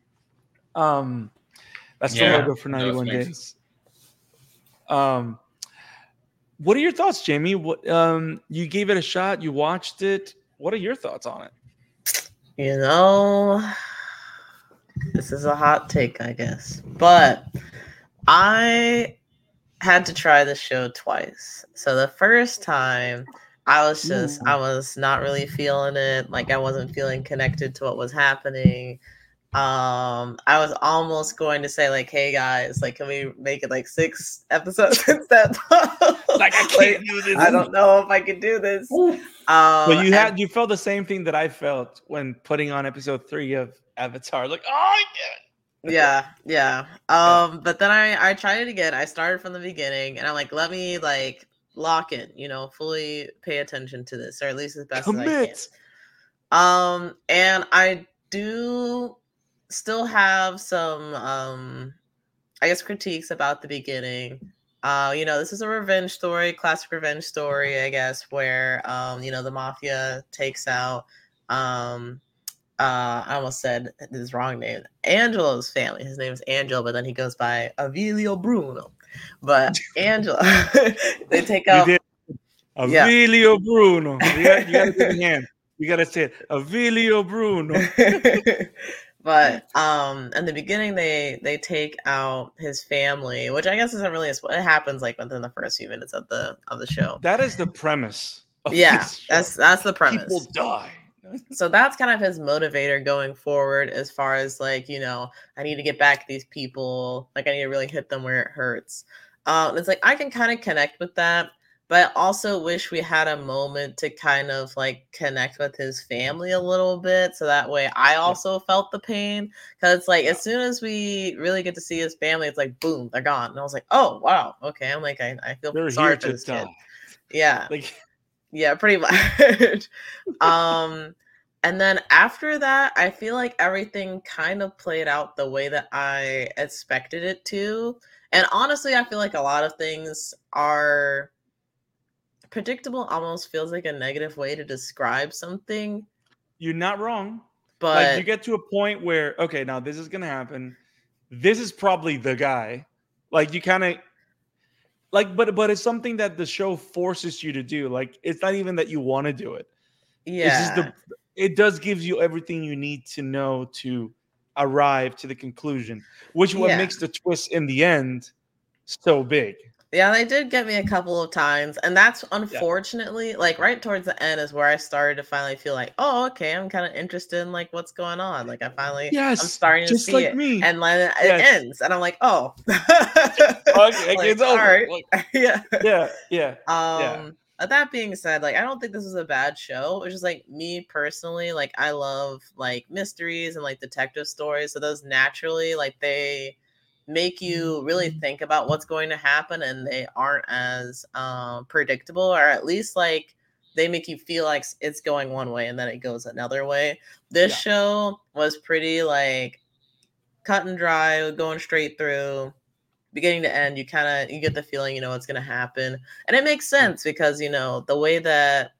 That's the logo for 91 Days. What are your thoughts, Jamie? What you gave it a shot, you watched it. What are your thoughts on it? You know, this is a hot take, I guess. But I had to try the show twice. So the first time I was not really feeling it. Like I wasn't feeling connected to what was happening. I was almost going to say like, hey guys, like, can we make it like 6 episodes instead? Like I can't do this. I don't know if I can do this. But you felt the same thing that I felt when putting on episode 3 of Avatar. Like, oh yeah. But then I tried it again. I started from the beginning, and I'm like, let me like lock in, fully pay attention to this, or at least as best as I can. And I do still have some I guess critiques about the beginning. This is a revenge story, classic revenge story, I guess, where the mafia takes out I almost said his wrong name, Angelo's family. His name is Angelo, but then he goes by Avilio Bruno. But Angelo, they take out Avilio Bruno. You got to take a hand. You got to say it, Avilio Bruno. But in the beginning, they take out his family, which I guess isn't really it happens like within the first few minutes of the show. That is the premise. That's the premise. People die. So that's kind of his motivator going forward, as far as like, I need to get back to these people. Like I need to really hit them where it hurts. It's like I can kind of connect with that, but I also wish we had a moment to kind of like connect with his family a little bit, so that way I also felt the pain. Because it's like as soon as we really get to see his family, it's like boom, they're gone, and I was like, oh wow, okay. I'm like I feel sorry for this kid. Yeah. Yeah, pretty much. And then after that, I feel like everything kind of played out the way that I expected it to. And honestly, I feel like a lot of things are predictable almost feels like a negative way to describe something, You're not wrong. Like but you get to a point where, okay, now this is gonna happen. This is probably the guy. Like you kind of like, but it's something that the show forces you to do. Like it's not even that you want to do it. It's just yeah. it does gives you everything you need to know to arrive to the conclusion, which what Yeah. makes the twist in the end so big. Yeah, they did get me a couple of times. And that's unfortunately, like right towards the end is where I started to finally feel like, oh, okay, I'm kind of interested in like what's going on. Like I'm Yes, starting to just see like it. me. And then it Yes. ends. And I'm like, oh. Okay, Like, it's all over. right. Like, Yeah. yeah. That being said, like I don't think this is a bad show. It's just like me personally, like I love like mysteries and like detective stories. So those naturally like they make you really think about what's going to happen, and they aren't as predictable, or at least like they make you feel like it's going one way and then it goes another way. This show was pretty like cut and dry, going straight through beginning to end. You get the feeling you know what's going to happen, and it makes sense because you know the way that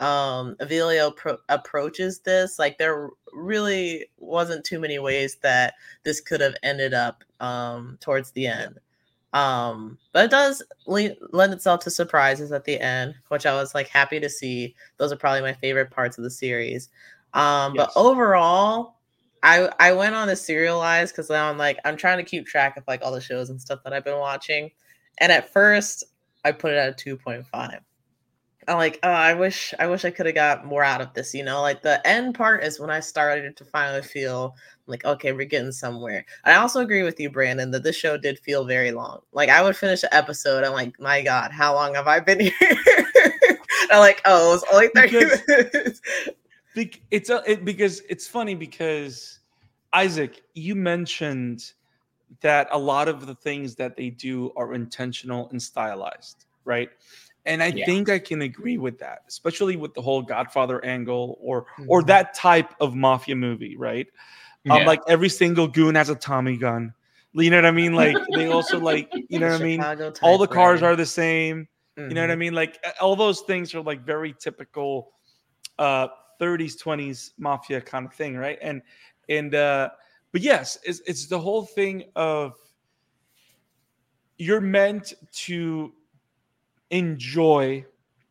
Avilio approaches this, like there really wasn't too many ways that this could have ended up towards the end. But it does lend itself to surprises at the end, which I was like happy to see. Those are probably my favorite parts of the series. But overall, I went on a serialized because now I'm trying to keep track of like all the shows and stuff that I've been watching. And at first I put it at a 2.5. I'm like, oh, I wish I could have got more out of this, you know? Like the end part is when I started to finally feel like, okay, we're getting somewhere. And I also agree with you, Brandon, that this show did feel very long. Like I would finish an episode, I'm like, my God, how long have I been here? I'm like, oh, it was only 30 minutes. Because it's funny because Isaac, you mentioned that a lot of the things that they do are intentional and stylized, right? And I think I can agree with that, especially with the whole Godfather angle or that type of mafia movie, right? Like every single goon has a Tommy gun. You know what I mean? Like they also like, you know what I mean? All the cars are the same. You know what I mean? Like all those things are like very typical 30s, 20s mafia kind of thing, right? But yes, it's the whole thing of you're meant to enjoy,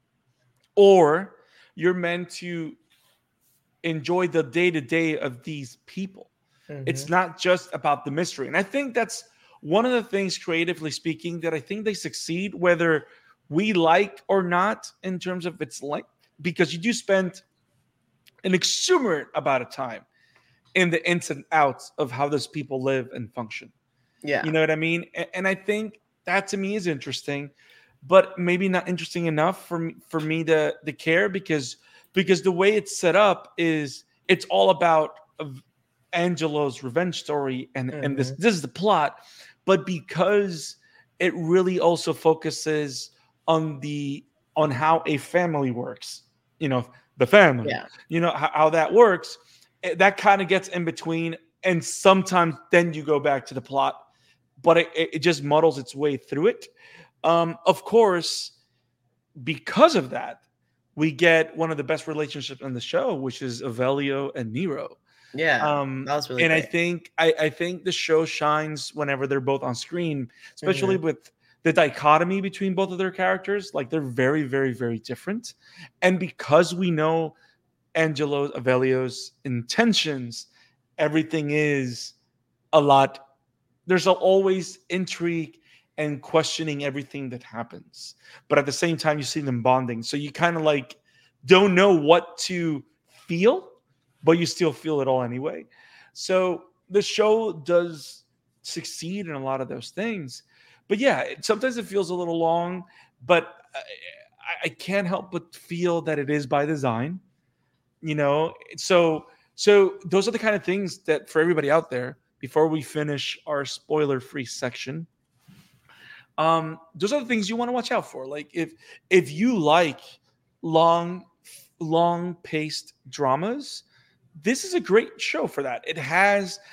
or you're meant to enjoy the day-to-day of these people. It's not just about the mystery. And I think that's one of the things, creatively speaking, that I think they succeed, whether we like or not, in terms of its length, because you do spend an exuberant amount of time in the ins and outs of how those people live and function. Yeah. You know what I mean? And I think that to me is interesting, but maybe not interesting enough for me to care, because the way it's set up is it's all about Angelo's revenge story and this is the plot, but because it really also focuses on how a family works, you know, the family, you know, how that works, that kind of gets in between, and sometimes then you go back to the plot, but it just muddles its way through it. Of course, because of that, we get one of the best relationships on the show, which is Avelio and Nero. Yeah, that was really and great. I think the show shines whenever they're both on screen, especially with the dichotomy between both of their characters. Like they're very, very, very different, and because we know Avelio's intentions, everything is a lot. There's always intrigue and questioning everything that happens, but at the same time you see them bonding, so you kind of like don't know what to feel, but you still feel it all anyway. So the show does succeed in a lot of those things, but yeah, sometimes it feels a little long, but I can't help but feel that it is by design, you know. So those are the kind of things that, for everybody out there, before we finish our spoiler-free section, those are the things you want to watch out for. Like if you like long paced dramas, this is a great show for that.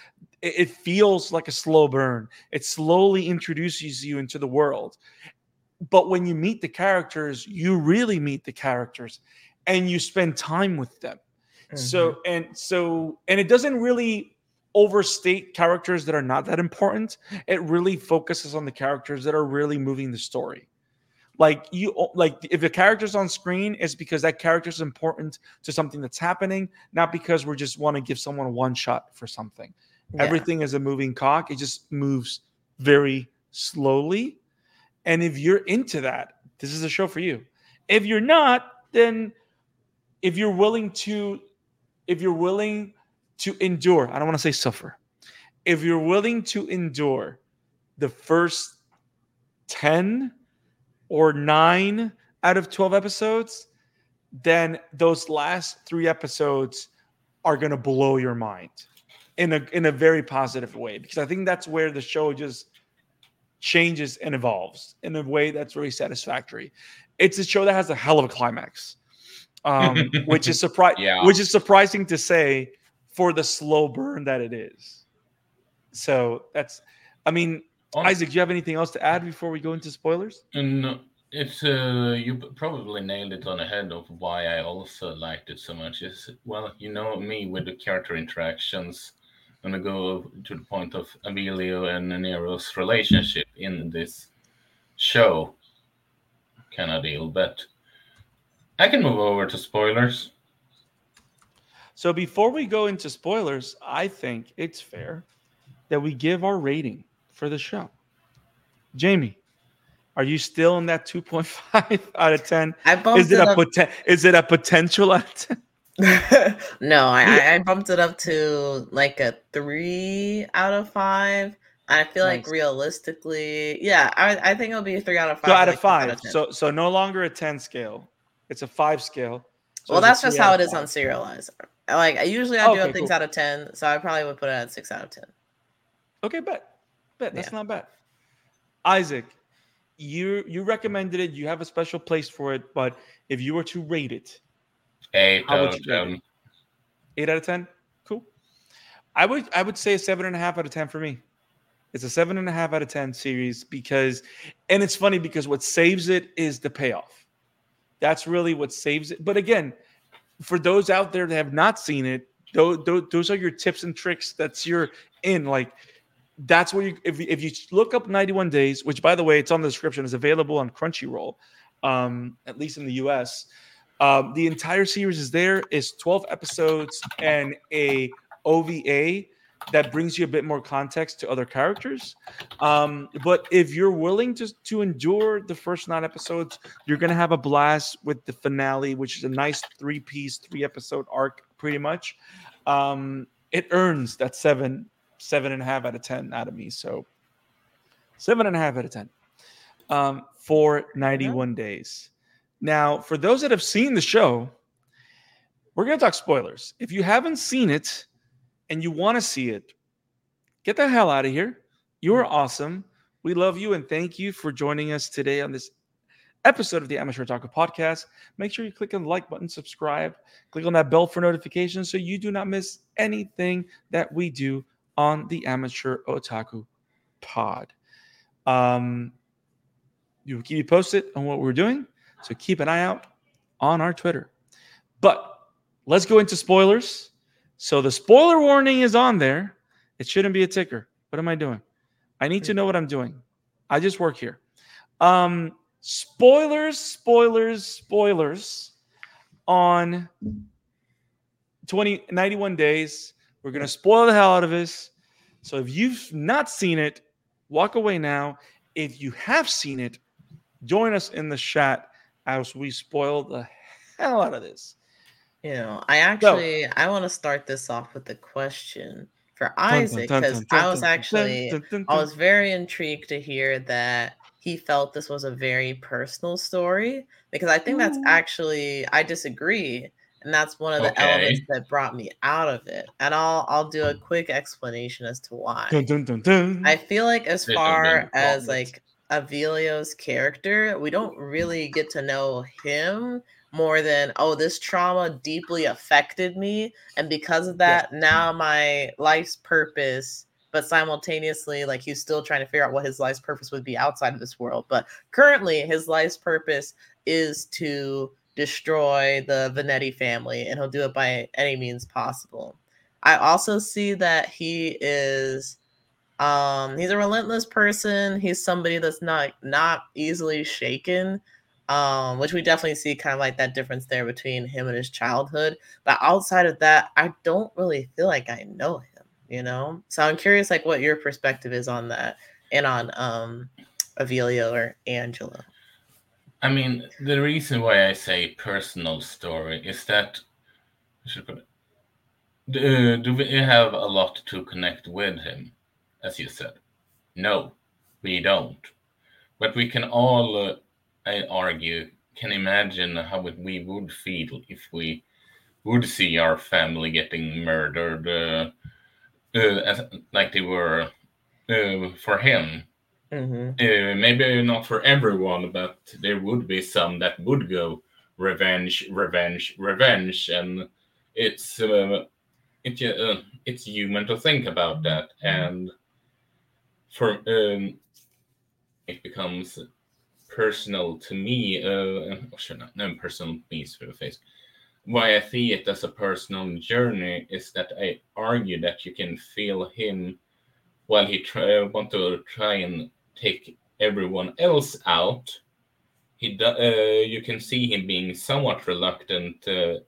It feels like a slow burn. It slowly introduces you into the world. But when you meet the characters, you really meet the characters and you spend time with them. So it doesn't really overstate characters that are not that important. It really focuses on the characters that are really moving the story. Like if the character's on screen, it's because that character is important to something that's happening, not because we just want to give someone one shot for something. Yeah. Everything is a moving cock. It just moves very slowly. And if you're into that, this is a show for you. If you're not, then if you're willing to endure, I don't want to say suffer. If you're willing to endure the first 10 or 9 out of 12 episodes, then those last 3 episodes are going to blow your mind in a very positive way, because I think that's where the show just changes and evolves in a way that's very satisfactory. It's a show that has a hell of a climax, which is surprising to say for the slow burn that it is. So Isaac, do you have anything else to add before we go into spoilers? No, it's you probably nailed it on the head of why I also liked it so much. Is, well, you know me with the character interactions. I'm gonna go to the point of Emilio and Nero's relationship in this show kind of deal, but I can move over to spoilers. So before we go into spoilers, I think it's fair that we give our rating for the show. Jamie, are you still in that 2.5 out of 10? Is it a potential out of 10? No, I bumped it up to like a 3 out of 5. I feel like realistically, I think it'll be a 3 out of 5. So out of 5. So no longer a 10 scale. It's a 5 scale. So well, that's just how it is on Serializer. Like I do things out of 10, so I probably would put it at 6 out of 10. Okay, bet. That's not bad. Isaac, you recommended it. You have a special place for it, but if you were to rate it, 8 out of 10. 8 out of 10? Cool. I would say a 7.5 out of 10 for me. It's a 7.5 out of 10 series and it's funny because what saves it is the payoff. That's really what saves it. But again, for those out there that have not seen it, those are your tips and tricks. That's your in. Like that's where if you look up 91 Days, which by the way, it's on the description, is available on Crunchyroll, at least in the US. The entire series is there. It's 12 episodes and a OVA that brings you a bit more context to other characters. But if you're willing to endure the first 9 episodes, you're going to have a blast with the finale, which is a nice 3-episode arc, pretty much. It earns that 7.5 out of 10 out of me. So 7.5 out of 10 for 91 Days. Now, for those that have seen the show, we're going to talk spoilers. If you haven't seen it and you want to see it, get the hell out of here. You are awesome. We love you and thank you for joining us today on this episode of the Amateur Otaku Podcast. Make sure you click on the like button, subscribe, click on that bell for notifications so you do not miss anything that we do on the Amateur Otaku Pod. You will keep you posted on what we're doing. So keep an eye out on our Twitter. But let's go into spoilers. So the spoiler warning is on there. It shouldn't be a ticker. What am I doing? I need to know what I'm doing. I just work here. Spoilers on 91 Days. We're going to spoil the hell out of this. So if you've not seen it, walk away now. If you have seen it, join us in the chat as we spoil the hell out of this. I want to start this off with a question for Isaac, because I was very intrigued to hear that he felt this was a very personal story, because I think that's actually, I disagree. And that's one of the elements that brought me out of it. And I'll do a quick explanation as to why. I feel like as far as like Avilio's character, we don't really get to know him more than, this trauma deeply affected me, and because of that, now my life's purpose but simultaneously, like, he's still trying to figure out what his life's purpose would be outside of this world. But currently, his life's purpose is to destroy the Venetti family, and he'll do it by any means possible. I also see that he is he's a relentless person. He's somebody that's not easily shaken. Which we definitely see kind of like that difference there between him and his childhood. But outside of that, I don't really feel like I know him, you know? So I'm curious like what your perspective is on that and on Avilio or Angelo. I mean, the reason why I say personal story is that do we have a lot to connect with him, as you said? No, we don't. But we can all, I argue, can imagine how we would feel if we would see our family getting murdered, like they were for him. Mm-hmm. Maybe not for everyone, but there would be some that would go revenge, revenge, revenge, and it's human to think about that, and for it becomes personal to me. Personal piece for the face. Why I see it as a personal journey is that I argue that you can feel him while he want to try and take everyone else out. You can see him being somewhat reluctant.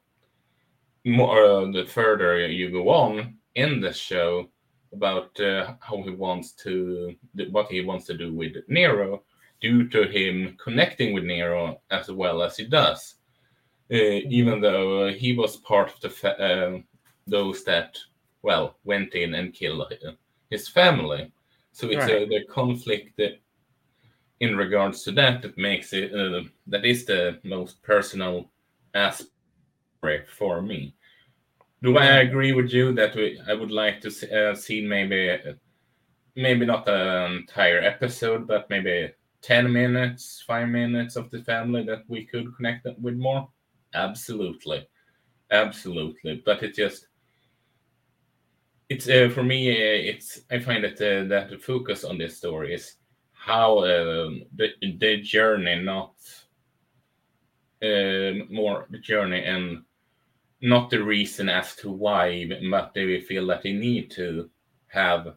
More the further you go on in the show about how he wants to what he wants to do with Nero, due to him connecting with Nero as well as he does, even though he was part of the those that went in and killed his family. So it's Right. the conflict that, in regards to that makes it that is the most personal aspect for me. Do I agree with you that I would like to see maybe not an entire episode, but maybe 10 minutes, 5 minutes of the family that we could connect with more? Absolutely. Absolutely. But it's for me, I find that that the focus on this story is how the journey, not more the journey and not the reason as to why, but they feel that they need to have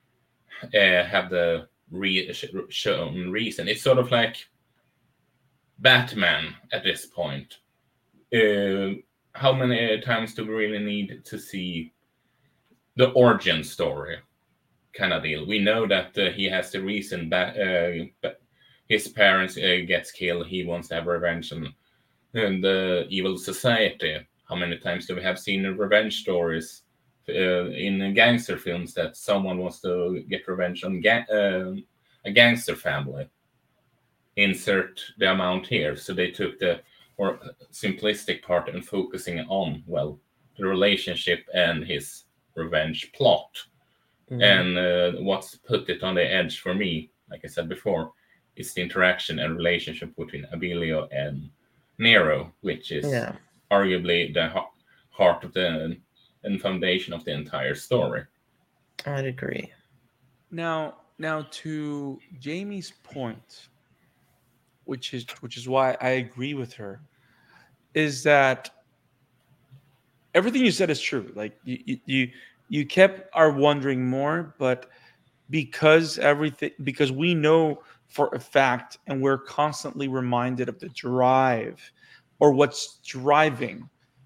the shown reason. It's sort of like Batman at this point. How many times do we really need to see the origin story kind of deal? We know that he has the reason his parents gets killed. He wants to have revenge on the evil society. How many times do we have seen revenge stories in gangster films that someone wants to get revenge on a gangster family? Insert the amount here. So they took the more simplistic part and focusing on, the relationship and his revenge plot. Mm-hmm. And what's put it on the edge for me, like I said before, is the interaction and relationship between Abilio and Nero, which is arguably the heart of and foundation of the entire story. I'd agree. Now to Jamie's point, which is why I agree with her, is that everything you said is true. Like you kept our wondering more, but because we know for a fact, and we're constantly reminded of the drive or what's driving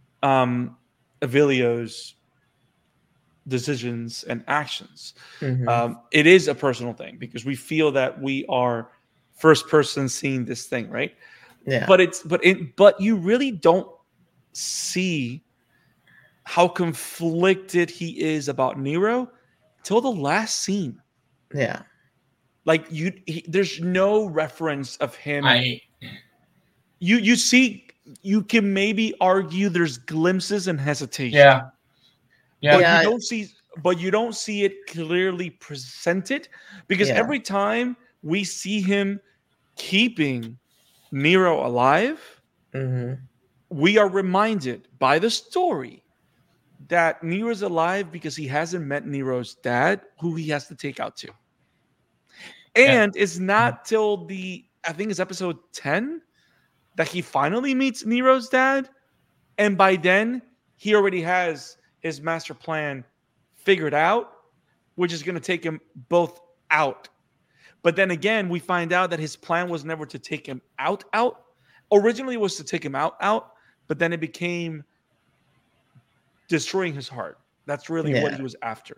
Avilio's decisions and actions. Mm-hmm. It is a personal thing because we feel that we are first person seeing this thing, right? Yeah. But you really don't see how conflicted he is about Nero till the last scene. Yeah. Like there's no reference of him. You see, you can maybe argue there's glimpses and hesitation. Yeah. But you don't see it clearly presented, because every time we see him keeping Nero alive, mm-hmm. we are reminded by the story that Nero's alive because he hasn't met Nero's dad, who he has to take out too. And it's not till I think it's episode 10 that he finally meets Nero's dad. And by then, he already has his master plan figured out, which is going to take him both out. But then again, we find out that his plan was never to take him out. Originally, it was to take him out, but then it became destroying his heart. That's really what he was after,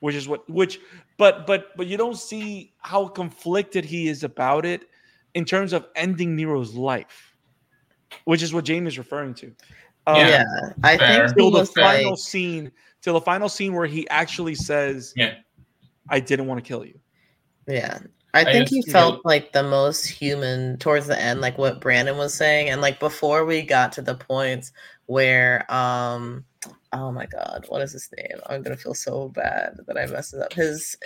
but you don't see how conflicted he is about it in terms of ending Nero's life, which is what Jamie is referring to. I think till the final scene where he actually says, I didn't want to kill you. Yeah. I think he felt like the most human towards the end, like what Brandon was saying. And like before we got to the points where, oh my God, what is his name? I'm going to feel so bad that I messed it up. His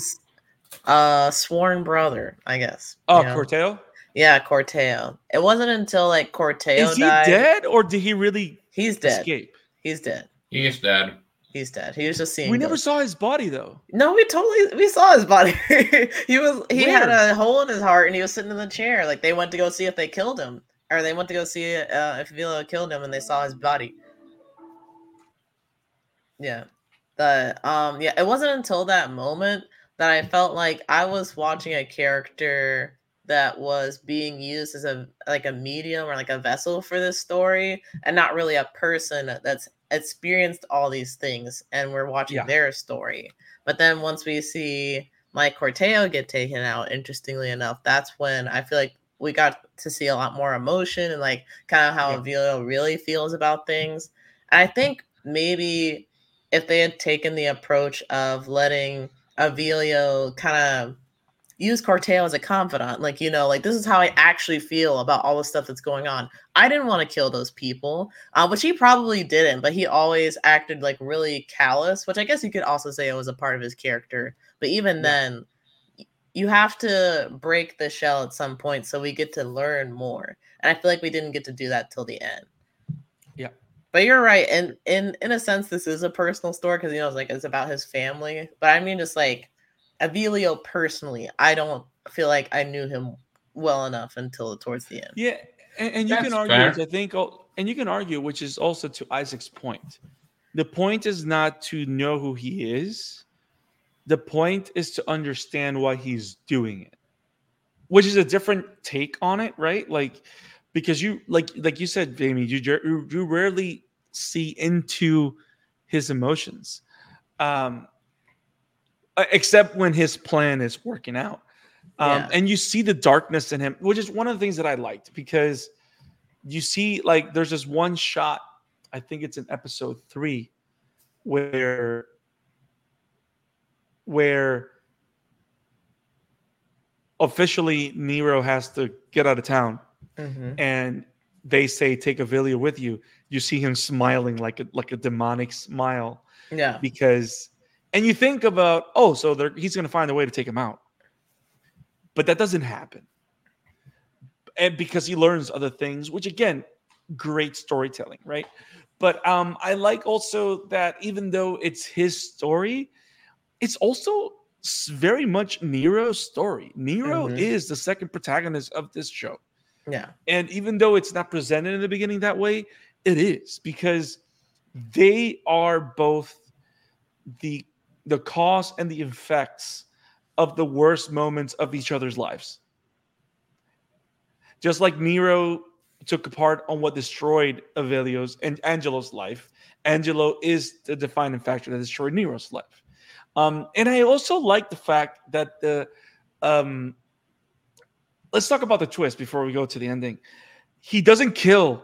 sworn brother, I guess. Oh, Corteo? Yeah, Corteo. It wasn't until like Corteo died. Is he dead or did he really He's dead. escape? He's dead. He's dead. He's dead. He was just seeing. We never saw his body though. No, we saw his body. He had a hole in his heart and he was sitting in the chair. Like they went to go see if they killed him. Or they went to go see if Vila killed him and they saw his body. Yeah. It wasn't until that moment that I felt like I was watching a character that was being used as a medium or like a vessel for this story and not really a person that's experienced all these things and we're watching their story. But then once we see Mike Corteo get taken out, interestingly enough, that's when I feel like we got to see a lot more emotion and like kind of how Avilio really feels about things. And I think maybe if they had taken the approach of letting Avilio kind of use Corteo as a confidant, like, like this is how I actually feel about all the stuff that's going on. I didn't want to kill those people, which he probably didn't, but he always acted like really callous, which I guess you could also say it was a part of his character. But even then, you have to break the shell at some point so we get to learn more. And I feel like we didn't get to do that till the end. Yeah. But you're right. And in a sense, this is a personal story because, it's about his family. But I mean, just like Avilio personally, I don't feel like I knew him well enough until towards the end. Yeah. And you can argue, I think, and you can argue, which is also to Isaac's point. The point is not to know who he is. The point is to understand why he's doing it, which is a different take on it, right? Like, because you, like you said, Jamie, you rarely see into his emotions, except when his plan is working out. And you see the darkness in him, which is one of the things that I liked because you see, like, there's this one shot, I think it's in episode 3, where officially Nero has to get out of town, and they say take Avilio with you. You see him smiling like a demonic smile, because, and you think about, so he's going to find a way to take him out, but that doesn't happen, and because he learns other things, which again, great storytelling, right? But I like also that even though it's his story, it's also very much Nero's story. Nero is the second protagonist of this show. Yeah. And even though it's not presented in the beginning that way, it is, because they are both the cause and the effects of the worst moments of each other's lives. Just like Nero took a part on what destroyed Avilio's and Angelo's life, Angelo is the defining factor that destroyed Nero's life. And I also like the fact that let's talk about the twist before we go to the ending. He doesn't kill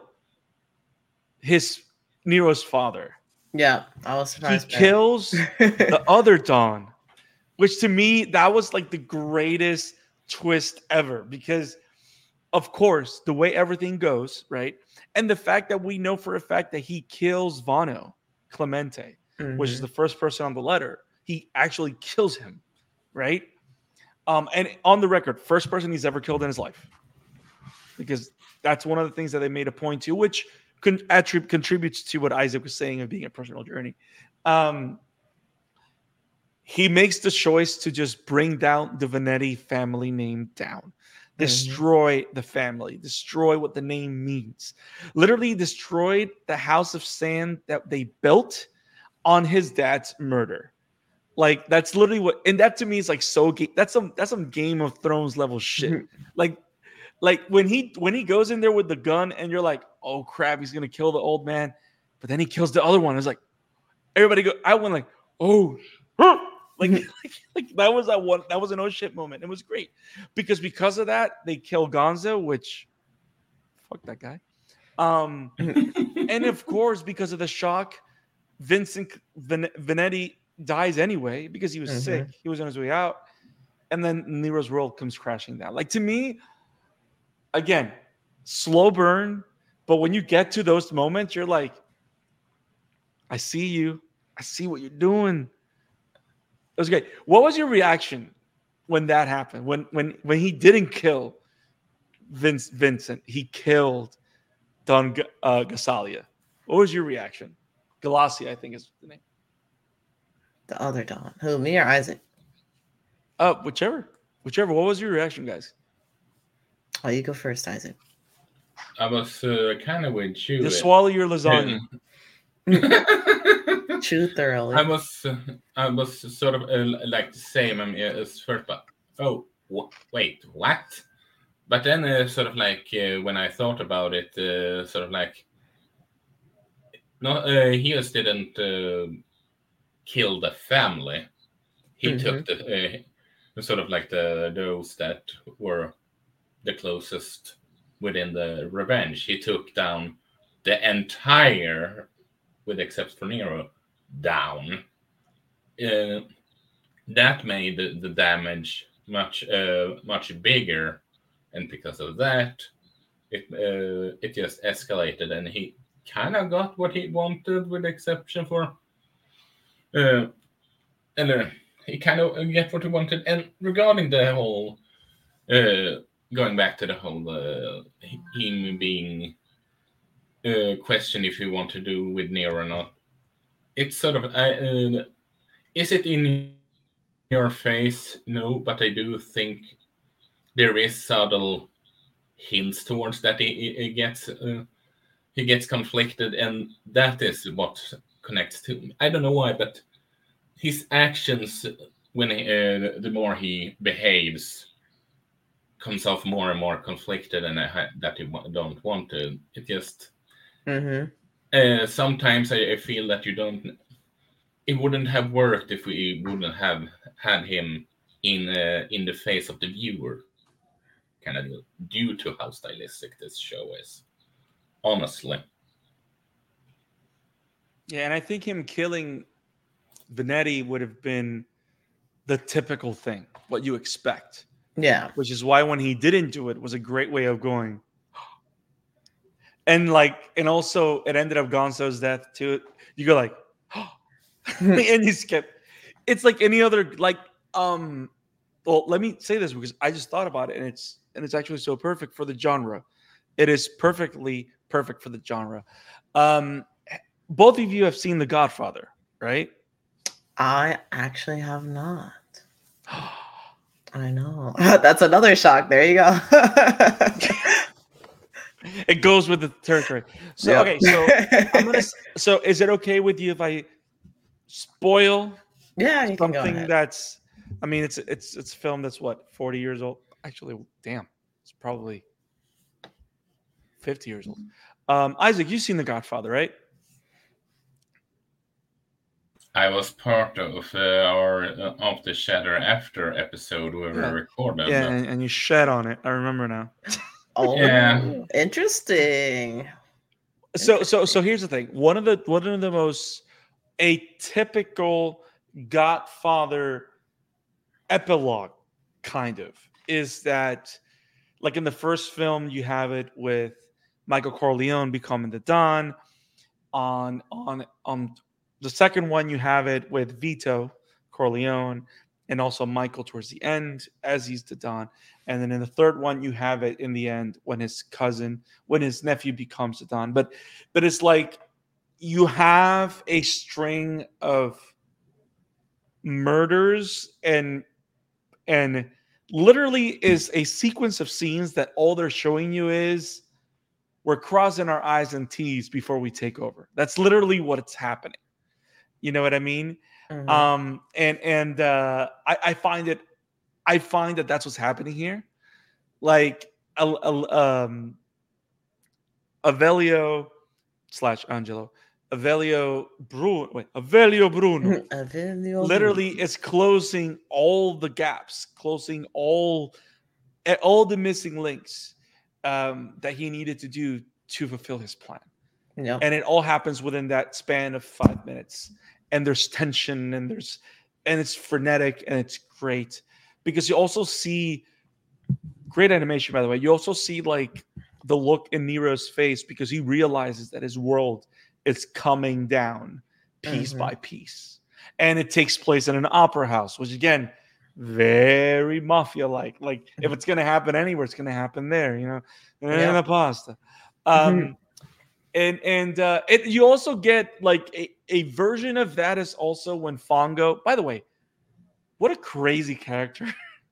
Nero's father. Yeah, I was surprised. He kills the other Don, which to me, that was like the greatest twist ever, because of course, the way everything goes, right? And the fact that we know for a fact that he kills Vano Clemente, which is the first person on the letter. He actually kills him, right? And on the record, first person he's ever killed in his life. Because that's one of the things that they made a point to, which contributes to what Isaac was saying of being a personal journey. He makes the choice to just bring down the Venetti family name down. Destroy the family, destroy what the name means. Literally destroyed the house of sand that they built on his dad's murder. Like that's literally what, and that to me is like so. That's some Game of Thrones level shit. Like when he goes in there with the gun, and you're like, oh crap, he's gonna kill the old man, but then he kills the other one. It's like everybody go. I went like, oh. Like that was an oh shit moment. It was great because of that they kill Gonzo, which fuck that guy. And of course because of the shock, Vincent Venetti dies anyway because he was sick. He was on his way out, and then Nero's world comes crashing down. Like to me, again, slow burn, but when you get to those moments, you're like, I see you. I see what you're doing. It was great. What was your reaction when that happened? When he didn't kill Vincent, he killed Don Gassalia. What was your reaction? Galassia, I think is the name. The other Don. Who, me or Isaac? Whichever. What was your reaction, guys? Oh, you go first, Isaac. I was kind of with you. Just swallow your lasagna. Chew thoroughly. I was sort of like the same as first, but wait, what? But then sort of like when I thought about it, sort of like no, he just didn't kill the family. He took the sort of like those that were the closest within the revenge. He took down the entire, with except for Nero, down. That made the damage much bigger, and because of that, it just escalated, and he kind of got what he wanted, with exception for, and he kind of get what he wanted. And regarding the whole, going back to the whole him being question if you want to do with Nero or not. It's sort of is it in your face? No, but I do think there is subtle hints towards that he gets conflicted, and that is what connects to him. I don't know why, but his actions when the more he behaves comes off more and more conflicted, and that he don't want to. It just. Sometimes I feel that it wouldn't have worked if we wouldn't have had him in the face of the viewer, kind of due to how stylistic this show is, honestly. Yeah, and I think him killing Venetti would have been the typical thing, what you expect. Yeah. Which is why when he didn't do it was a great way of going. And also it ended up Gonzo's death too. You go like, and you skip. It's like any other well, let me say this because I just thought about it, and it's actually so perfect for the genre. It is perfectly perfect for the genre. Both of you have seen The Godfather, right? I actually have not. I know. That's another shock. There you go. It goes with the territory. So Yep. Okay, so is it okay with you if I spoil Yeah, you can go something ahead. that's? I mean, it's a film that's what, 40 years old. Actually, damn, it's probably 50 years old. Isaac, you've seen The Godfather, right? I was part of our Of the Shatter After episode where we recorded. Yeah, and you shed on it. I remember now. Oh, Yeah. Interesting. So here's the thing. One of the most atypical Godfather epilogue kind of is that, like in the first film, you have it with Michael Corleone becoming the Don. On the second one, you have it with Vito Corleone, and also Michael towards the end as he's Zidane. And then in the third one, you have it in the end when his nephew becomes Zidane. But it's like you have a string of murders and literally is a sequence of scenes that all they're showing you is we're crossing our I's and T's before we take over. That's literally what's happening. You know what I mean? Mhm. I find that that's what's happening here. Like Avelio / Angelo, Avelio Bruno, Avelio literally is closing all the gaps, closing all the missing links that he needed to do to fulfill his plan. Yep. And it all happens within that span of 5 minutes. And there's tension and it's frenetic and it's great because you also see great animation, by the way. You also see like the look in Nero's face because he realizes that his world is coming down piece by piece. And it takes place in an opera house, which again, very mafia-like. Like if it's going to happen anywhere, it's going to happen there, you know, in the pasta. You also get like a version of that is also when Fongo, by the way, what a crazy character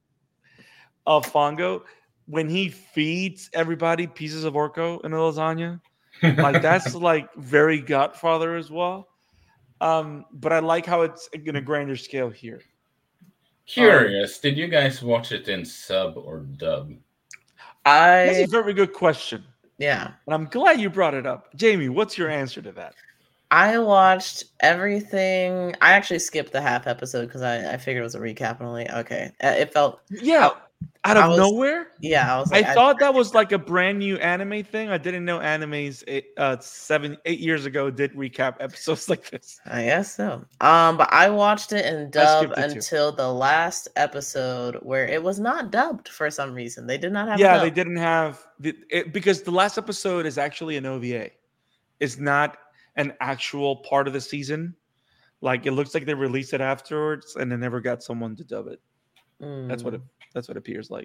of Fongo when he feeds everybody pieces of orco in a lasagna. Like that's like very Godfather as well. But I like how it's in a grander scale here. Curious, did you guys watch it in sub or dub? That's a very good question. Yeah. And I'm glad you brought it up. Jamie, what's your answer to that? I watched everything. I actually skipped the half episode because I figured it was a recap and I'm like, okay. It felt out of nowhere. Yeah, I was like, I thought that was like a brand new anime thing. I didn't know animes 8 years ago did recap episodes like this. I guess so. But I watched it in dub until the last episode where it was not dubbed for some reason. They did not have. Yeah, they didn't have because the last episode is actually an OVA. It's not an actual part of the season. Like it looks like they released it afterwards and they never got someone to dub it. That's what it appears like.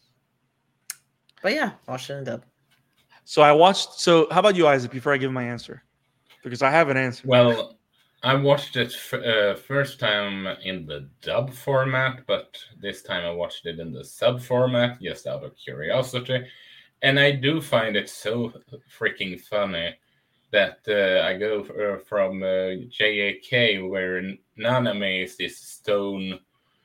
But yeah, watched it in dub. So how about you, Isaac, before I give my answer? Because I have an answer. Well, I watched it first time in the dub format, but this time I watched it in the sub format, just out of curiosity. And I do find it so freaking funny that I go from JAK, where Naname is this stone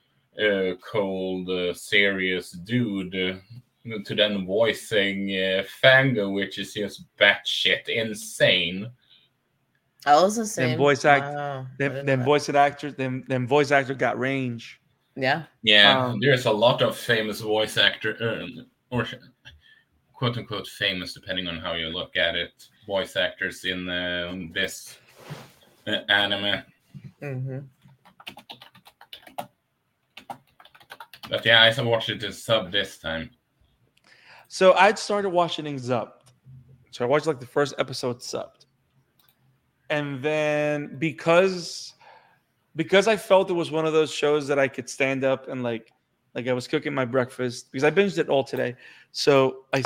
cold, serious dude, to then voicing Fango, which is just batshit insane. I was the same. Then voice actor got range. Yeah. Yeah, there's a lot of famous voice actor, or quote unquote famous, depending on how you look at it, voice actors in this anime. Mm-hmm. But yeah, I watched it in sub this time. So I'd started watching it subbed. So I watched like the first episode subbed. And then because I felt it was one of those shows that I could stand up and like I was cooking my breakfast because I binged it all today. So I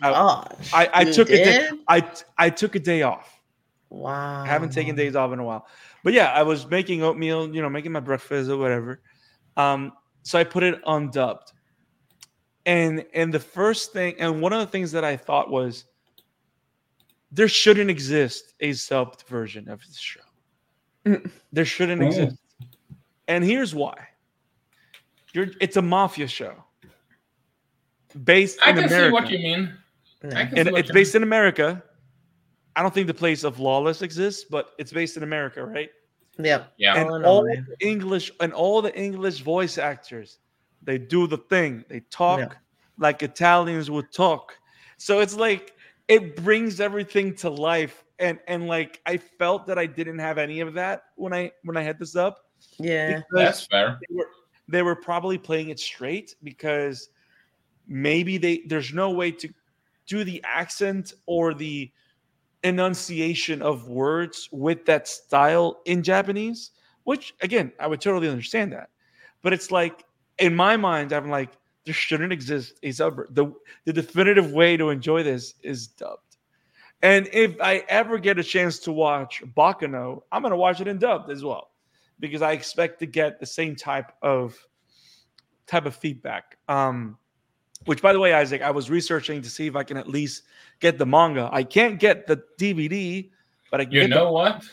took a day off. Wow. I haven't taken days off in a while. But yeah, I was making oatmeal, making my breakfast or whatever. So I put it undubbed. And the first thing, and one of the things that I thought was there shouldn't exist a subbed version of this show. There shouldn't exist. And here's why. It's a mafia show. Based in America. I can see what you mean. It's based in America. I don't think the place of Lawless exists, but it's based in America, right? Yep. Yeah. And all the English voice actors, they do the thing. They talk like Italians would talk. So it's like it brings everything to life. And like I felt that I didn't have any of that when I had this up. Yeah. That's fair. They were probably playing it straight because maybe there's no way to do the accent or the enunciation of words with that style in Japanese, which again, I would totally understand that. But it's like in my mind, I'm like, there shouldn't exist a sub. The definitive way to enjoy this is dubbed. And if I ever get a chance to watch Bakano, I'm gonna watch it in dubbed as well, because I expect to get the same type of feedback. Which, by the way, Isaac, I was researching to see if I can at least get the manga. I can't get the DVD, but I can. You know what?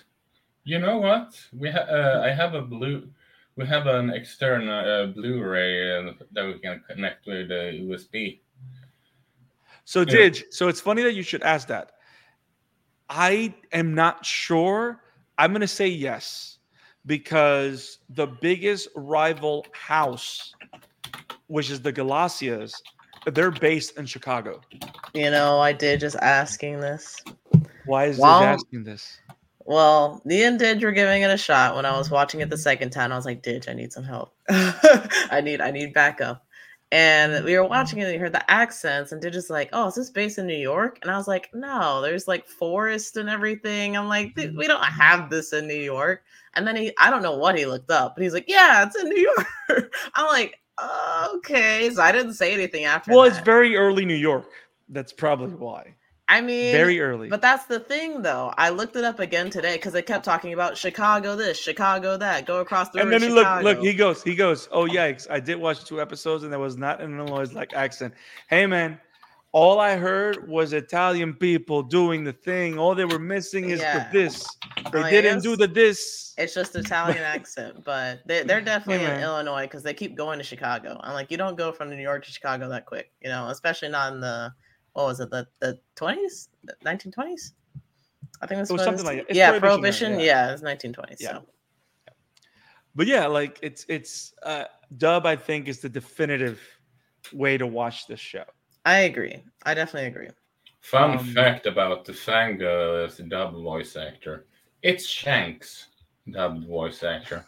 I have a We have an external Blu-ray that we can connect with the USB. So, Didge. So it's funny that you should ask that. I am not sure. I'm going to say yes, because the biggest rival house, which is the Galacias, they're based in Chicago. I did just asking this. Why is Didge asking this? Well, me and Didge were giving it a shot when I was watching it the second time. I was like, Didge, I need some help. I need backup. And we were watching it and we heard the accents, and Didge is like, oh, is this based in New York? And I was like, no, there's like forest and everything. I'm like, we don't have this in New York. And then I don't know what he looked up, but he's like, yeah, it's in New York. I'm like, okay. So I didn't say anything after Well, that. it's very early New York. That's probably why. I mean, very early. But that's the thing, though. I looked it up again today because they kept talking about Chicago this, Chicago that, go across the river. And then look, he goes, oh, yikes. I did watch 2 episodes and there was not an Illinois like accent. Hey, man, all I heard was Italian people doing the thing. All they were missing is the this. They didn't do the this. It's just Italian accent, but they're definitely in Illinois because they keep going to Chicago. I'm like, you don't go from New York to Chicago that quick, especially not in the, what was it, the 20s, 1920s? I think it was something like that. Yeah, Prohibition. Yeah, it's 1920s. Yeah. So. But yeah, like it's dub, I think, is the definitive way to watch this show. I agree. I definitely agree. Fun fact about the Fango's dub voice actor. It's Shanks, dubbed voice actor.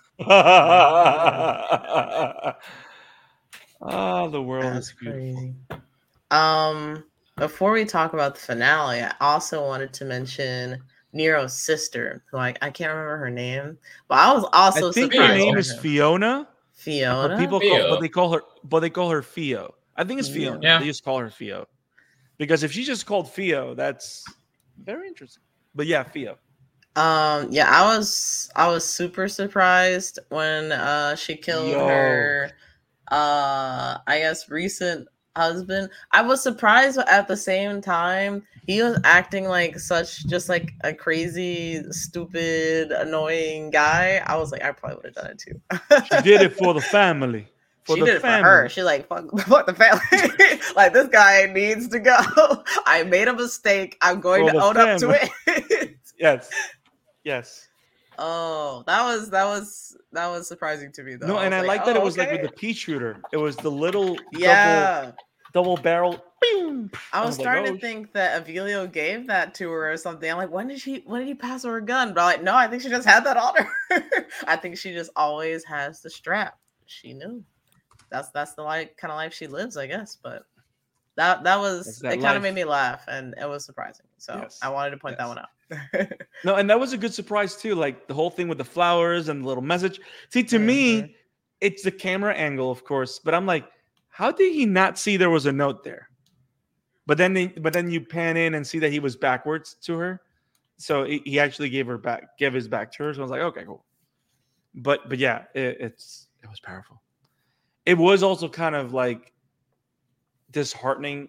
The world is beautiful. Crazy. Before we talk about the finale, I also wanted to mention Nero's sister, who I can't remember her name, but I was also I think her name is Fiona. Fiona. They call her Fio. I think it's Fiona. Yeah. They just call her Fio. Because if she's just called Fio, that's very interesting. But yeah, Fio. Yeah, I was super surprised when she killed her I guess recent husband. I was surprised, but at the same time, he was acting like just like a crazy, stupid, annoying guy. I was like, I probably would have done it too. She did it for the family. She did it for her. She like, fuck the family. Like, this guy needs to go. I made a mistake. I'm going to own up to it. Yes. Oh, that was surprising to me though. No, and I like that it was like with the pea shooter. It was the little double barrel. I was starting to think that Avilio gave that to her or something. I'm like, when did he pass her a gun? But I'm like, no, I think she just had that on her. I think she just always has the strap. She knew. That's the kind of life she lives, I guess. But that was it. Kind of made me laugh, and it was surprising. So I wanted to point that one out. No, and that was a good surprise too. Like the whole thing with the flowers and the little message. See, to me, it's the camera angle, of course. But I'm like, how did he not see there was a note there? But then you pan in and see that he was backwards to her. So he actually gave his back to her. So I was like, okay, cool. But yeah, it was powerful. It was also kind of like disheartening.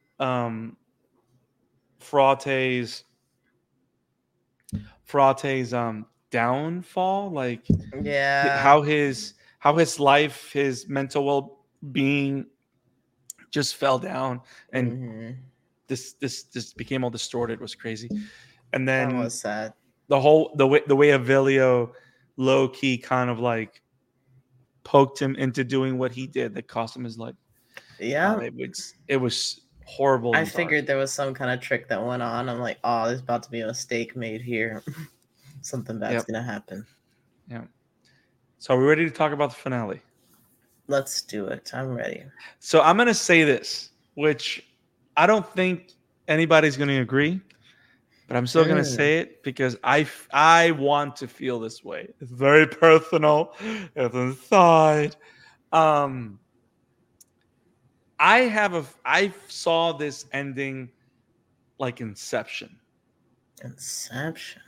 Frate's downfall, like how his life, his mental well-being just fell down, and this became all distorted. It was crazy. And then that was sad. The way Avilio low key kind of like poked him into doing what he did that cost him his life. Yeah, it was horrible. I figured there was some kind of trick that went on. I'm like, oh, there's about to be a mistake made here. Something bad's gonna happen. Yeah. So are we ready to talk about the finale? Let's do it. I'm ready. So I'm gonna say this, which I don't think anybody's gonna agree, but I'm still gonna say it because I want to feel this way. It's very personal. It's inside. I saw this ending like Inception. Inception.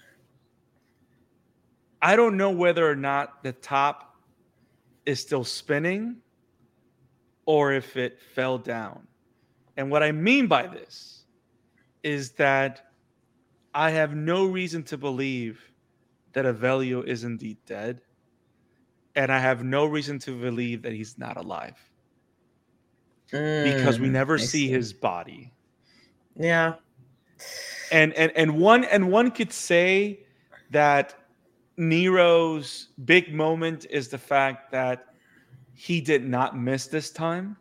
I don't know whether or not the top is still spinning or if it fell down. And what I mean by this is that I have no reason to believe that Avelio is indeed dead. And I have no reason to believe that he's not alive. Because we never see his body. Yeah. And one could say that Nero's big moment is the fact that he did not miss this time.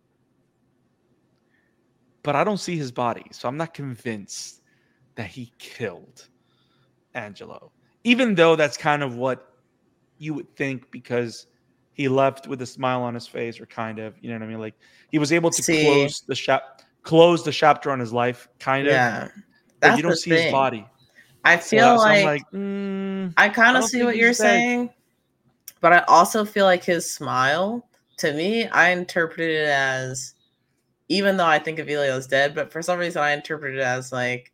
But I don't see his body, so I'm not convinced that he killed Angelo. Even though that's kind of what you would think, because he left with a smile on his face, or kind of, you know what I mean? Like, he was able to close the chapter on his life, kind of. Yeah. But you don't see his body. I feel like I kind of see what you're saying, but I also feel like his smile, to me, I interpreted it as, even though I think Avelio's dead, but for some reason I interpreted it as like,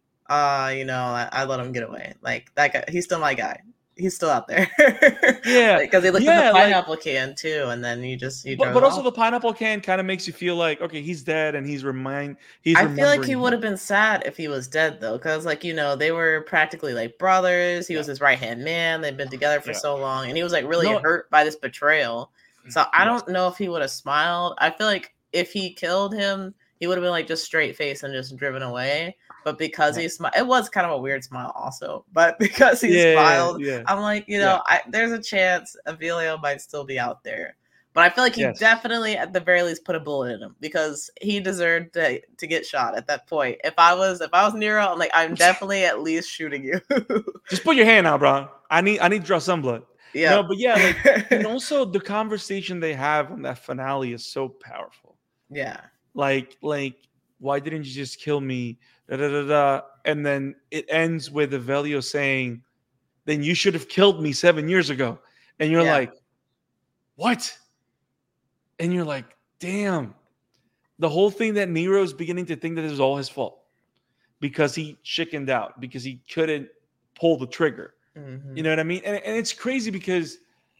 I let him get away. Like, that guy, he's still my guy. He's still out there. Yeah. Because he looked at the pineapple can too, and then But also the pineapple can kind of makes you feel like, okay, he's dead, and I feel like he would have been sad if he was dead, though, because, like, they were practically like brothers. He was his right-hand man. They've been together for so long, and he was like really hurt by this betrayal. So I don't know if he would have smiled. I feel like if he killed him, he would have been like just straight face and just driven away. But because he smiled, it was kind of a weird smile also. But because he smiled, I'm like, there's a chance Avelio might still be out there. But I feel like he definitely, at the very least, put a bullet in him, because he deserved to get shot at that point. If I was Nero, I'm like, I'm definitely at least shooting you. Just put your hand out, bro. I need to draw some blood. Yeah. No, but like, and also the conversation they have on that finale is so powerful. Yeah. Like, why didn't you just kill me? Da, da, da, da. And then it ends with Avelio saying, then you should have killed me 7 years ago. And you're like, what? And you're like, damn. The whole thing that Nero's beginning to think that this is all his fault, because he chickened out, because he couldn't pull the trigger. Mm-hmm. You know what I mean? And it's crazy, because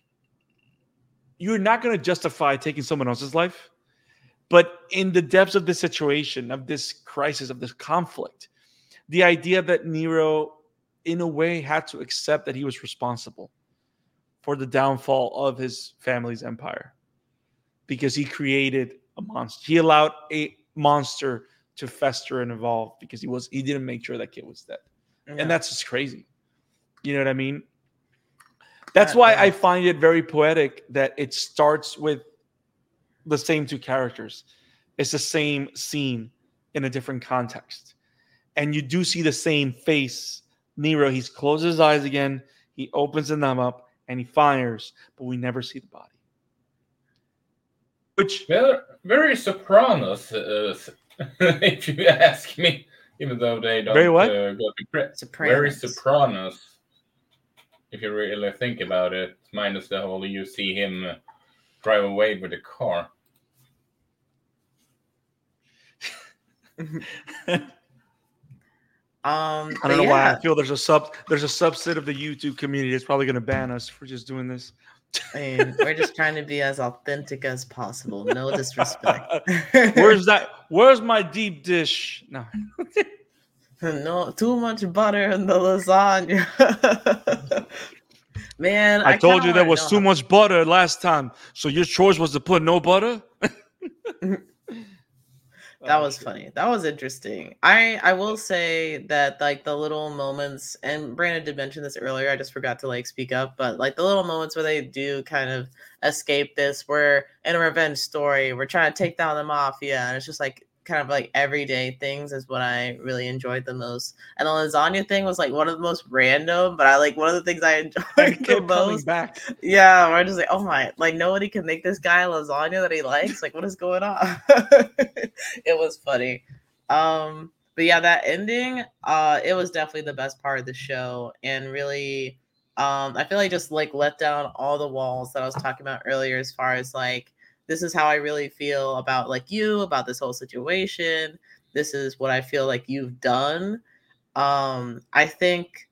you're not going to justify taking someone else's life. But in the depths of this situation, of this crisis, of this conflict, the idea that Nero, in a way, had to accept that he was responsible for the downfall of his family's empire, because he created a monster. He allowed a monster to fester and evolve, because he didn't make sure that kid was dead. Yeah. And that's just crazy. You know what I mean? That's why I find it very poetic that it starts with the same two characters. It's the same scene in a different context. And you do see the same face. Nero, he's closed his eyes again. He opens them up and he fires, but we never see the body. Which very Sopranos, if you ask me, even though they don't very go to credit. Very Sopranos, if you really think about it, minus the whole you see him drive away with a car. I don't know why I feel there's a subset of the YouTube community that's probably going to ban us for just doing this. I mean, we're just trying to be as authentic as possible. No disrespect. Where's my deep dish? No. No, too much butter in the lasagna. Man, I told you there was too much butter last time. So your choice was to put no butter? That was funny. That was interesting. I will say that, like, the little moments, and Brandon did mention this earlier, I just forgot to like speak up, but like the little moments where they do kind of escape this, where in a revenge story, we're trying to take down the mafia, and it's just like kind of like everyday things is what I really enjoyed the most. And the lasagna thing was like one of the most random, but I like one of the things I enjoyed the most. Back. Yeah, we're just like, oh my, like nobody can make this guy lasagna that he likes. Like, what is going on? It was funny. But yeah, that ending, it was definitely the best part of the show, and really, I feel like just like let down all the walls that I was talking about earlier, as far as like this is how I really feel about like you, about this whole situation. This is what I feel like you've done. I think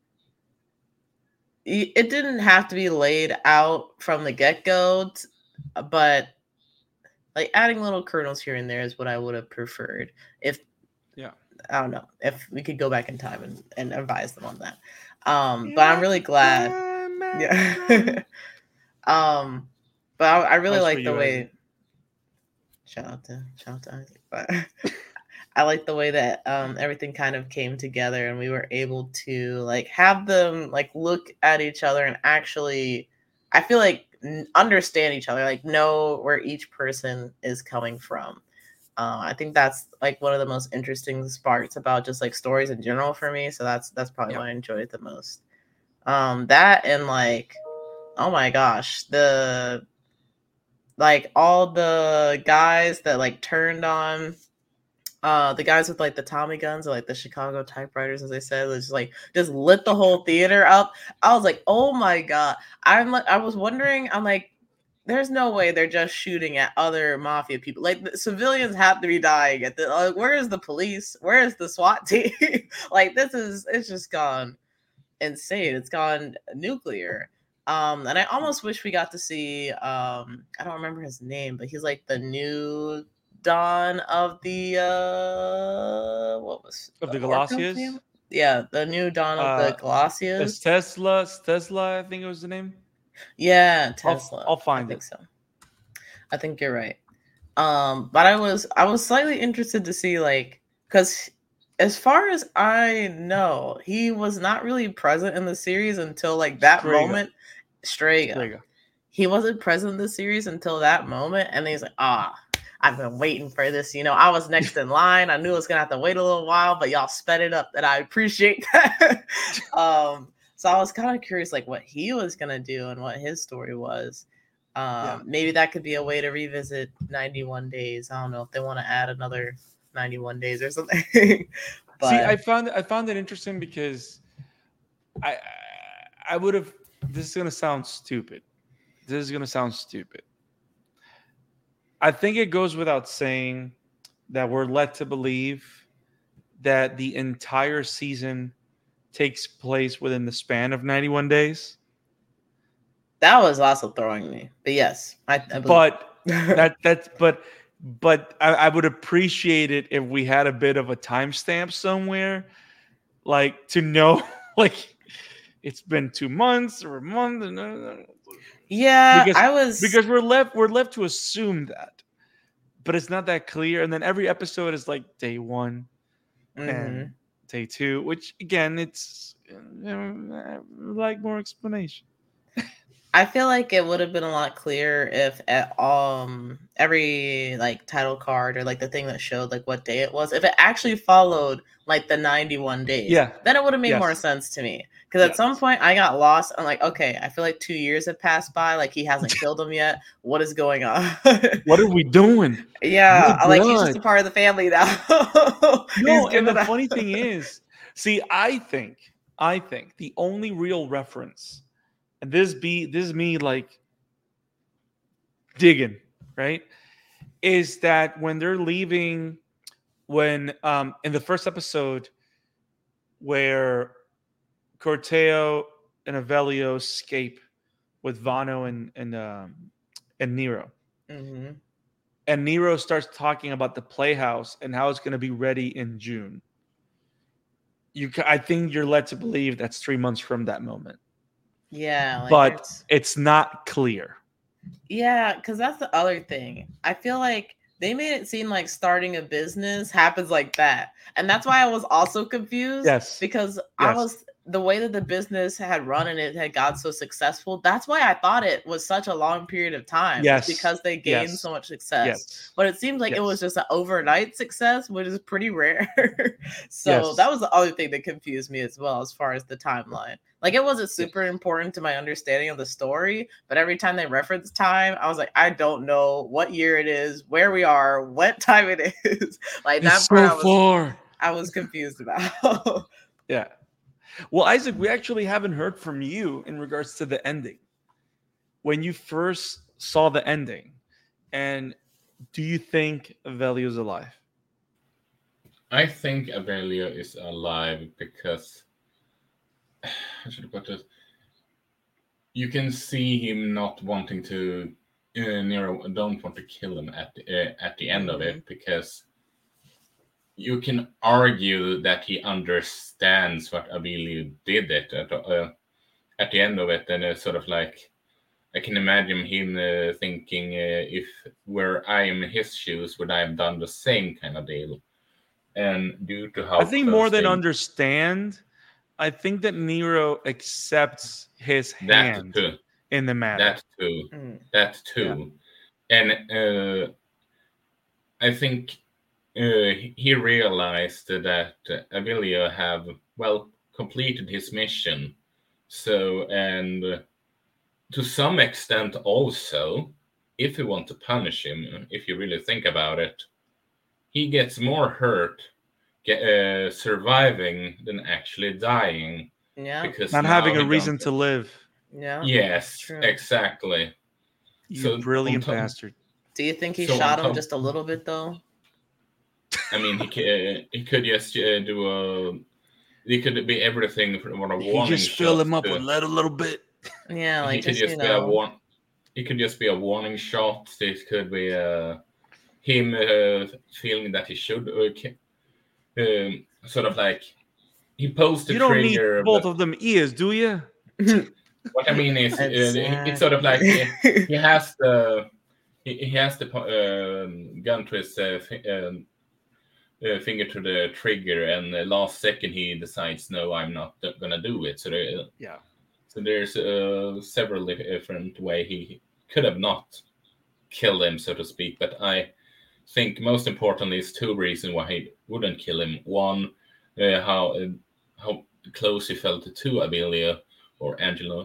it didn't have to be laid out from the get-go, but like adding little kernels here and there is what I would have preferred. If I don't know if we could go back in time and advise them on that. But I'm really glad. Yeah. But I really like the way. Isaac. Shout out to Isaac. But I like the way that everything kind of came together, and we were able to like have them like look at each other and actually, I feel like understand each other, like know where each person is coming from. I think that's like one of the most interesting parts about just like stories in general for me. So that's probably what I enjoyed the most. That and like, oh my gosh, the like all the guys that like turned on the guys with like the Tommy guns or like the Chicago typewriters, as they said, was like just lit the whole theater up. I was like, oh my God. I was wondering, I'm like, there's no way they're just shooting at other mafia people. Like the civilians have to be dying at the like, where is the police? Where is the SWAT team? Like it's just gone insane. It's gone nuclear. And I almost wish we got to see I don't remember his name, but he's like the new Don of the the Galacias? Yeah, the new Don of the Galacias. Tesla, I think it was the name. Yeah, Tesla. I'll find it. So. I think you're right. But I was slightly interested to see like because as far as I know, he was not really present in the series until like that moment. Strega. He wasn't present in the series until that moment, and he's like, I've been waiting for this. You know, I was next in line. I knew I was gonna have to wait a little while, but y'all sped it up, and I appreciate that. So I was kind of curious, like what he was gonna do and what his story was. Maybe that could be a way to revisit 91 Days. I don't know if they want to add another 91 days or something. But see, I found it interesting because I would have. This is gonna sound stupid. I think it goes without saying that we're led to believe that the entire season takes place within the span of 91 days. That was also throwing me, but yes, I but I would appreciate it if we had a bit of a timestamp somewhere, like to know, like it's been 2 months or a month. Yeah, because we're left to assume that, but it's not that clear. And then every episode is like day 1 and day 2, which again, it's like more explanation. I feel like it would have been a lot clearer if every like title card or like the thing that showed like what day it was, if it actually followed like the 91 days, then it would have made more sense to me. Because at some point I got lost. I'm like, okay, I feel like 2 years have passed by. Like he hasn't killed him yet. What is going on? What are we doing? Yeah, I'm like, he's just a part of the family now. No, and the funny thing is, see, I think the only real reference, and this is me like digging, right, is that when they're leaving, when in the first episode where Corteo and Avelio escape with Vano and Nero. Mm-hmm. And Nero starts talking about the Playhouse and how it's going to be ready in June. I think you're led to believe that's 3 months from that moment. Yeah. But it's not clear. Yeah, because that's the other thing. I feel like they made it seem like starting a business happens like that. And that's why I was also confused. Yes. Because I was the way that the business had run and it had got so successful. That's why I thought it was such a long period of time. Yes. Because they gained so much success. Yes. But it seems like it was just an overnight success, which is pretty rare. So that was the other thing that confused me as well, as far as the timeline. Like it wasn't super important to my understanding of the story, but every time they referenced time, I was like, I don't know what year it is, where we are, what time it is. Like that part I was confused about. Yeah. Well, Isaac, we actually haven't heard from you in regards to the ending. When you first saw the ending, And do you think Avelio is alive? I think Avelio is alive because I should have put this. You can see him not wanting to. Nero don't want to kill him at the end of it, because you can argue that he understands what Avelio did it at the end of it, and it's sort of like I can imagine him thinking, if were I in his shoes, would I have done the same kind of deal? And due to how I think more than understand, I think that Nero accepts his hand in the matter. That too. Yeah. And I think he realized that Avelio have completed his mission. So, and to some extent also, if you want to punish him, if you really think about it, he gets more hurt surviving than actually dying. Yeah. Because not having a reason to live. Yeah. Yes, exactly. You brilliant bastard. Do you think he shot him just a little bit, though? I mean, he could just he could be everything from what a warning shot. He just fill him up with lead a little bit. Yeah, like he could just be it could just be a warning shot. It could be him feeling that he should sort of like he posed the trigger. You don't need both of them ears, do you? What I mean is, it's sort of like he has the gun to his finger to the trigger, and the last second he decides, no, I'm not gonna do it. So there's several different ways he could have not killed him, so to speak. But I think most importantly is two reasons why he wouldn't kill him. One, how close he felt to Avelio or Angelo,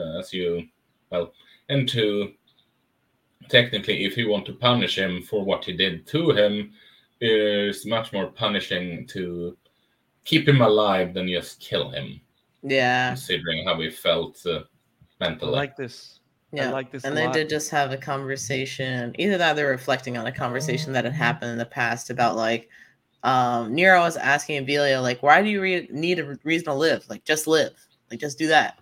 and two, technically, if you want to punish him for what he did to him, it's much more punishing to keep him alive than just kill him. Yeah. Considering how he felt mentally. I like this. Yeah. I like this. And they did just have a conversation. Either that, they're reflecting on a conversation that had happened in the past about like Nero was asking Avelio, like, why do you need a reason to live? Like, just live. Like, just do that.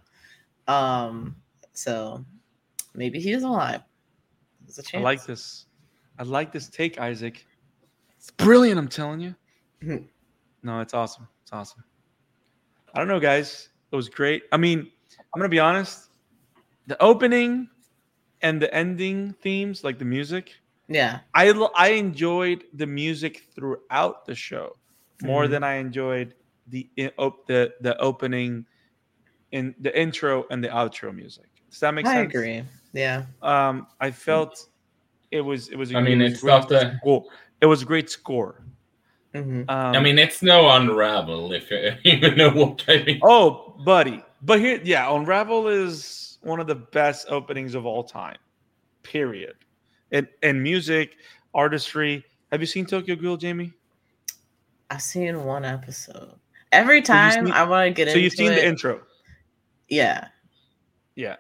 So maybe he is alive. There's a chance. I like this take, Isaac. It's brilliant, I'm telling you. No, it's awesome. It's awesome. I don't know, guys. It was great. I mean, I'm going to be honest. The opening and the ending themes, like the music. Yeah. I enjoyed the music throughout the show more than I enjoyed the opening, in the intro and the outro music. Does that make sense? I agree. Yeah. I felt it was. It was a great score. Mm-hmm. I mean, it's no Unravel, if you even know what I mean. Oh, buddy. But here, Unravel is one of the best openings of all time. Period. And music, artistry. Have you seen Tokyo Ghoul, Jamie? I've seen one episode. Every time I want to get into it. So you've seen the intro? Yeah. Yeah.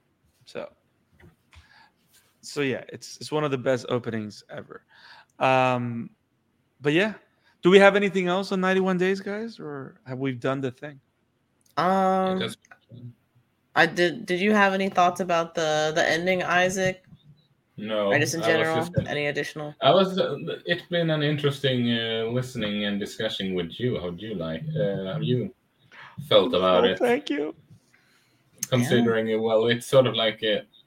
So yeah, it's one of the best openings ever. But yeah. Do we have anything else on 91 Days, guys? Or have we done the thing? I did. Did you have any thoughts about the ending, Isaac? No. Or just in general, any additional? It's been an interesting listening and discussion with you. How do you like? How you felt about it? Thank you. Considering it's sort of like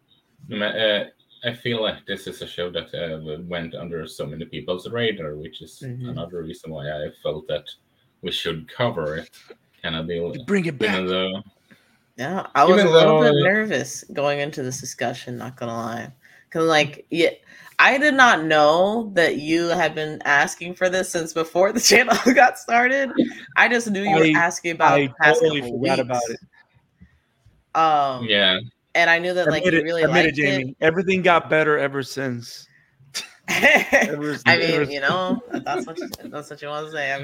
I feel like this is a show that went under so many people's radar, which is another reason why I felt that we should cover it. Kind of deal. Bring it back. Yeah, I was a little bit nervous going into this discussion, not gonna lie. Because, I did not know that you had been asking for this since before the channel got started. I just knew you were asking about it. I totally forgot about it. Yeah. And I knew that you really liked it. Jamie. Everything got better ever since. That's what you want to say.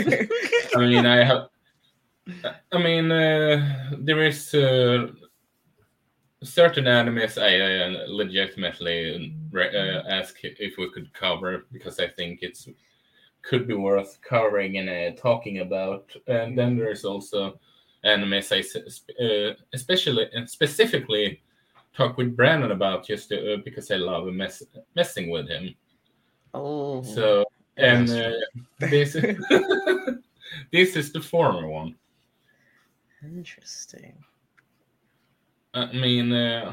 There is certain animes I legitimately ask if we could cover, because I think it's could be worth covering and talking about. And then there's also animes especially and specifically talk with Brandon about, just because I love messing with him. Oh, so and this this is the former one. Interesting. I mean,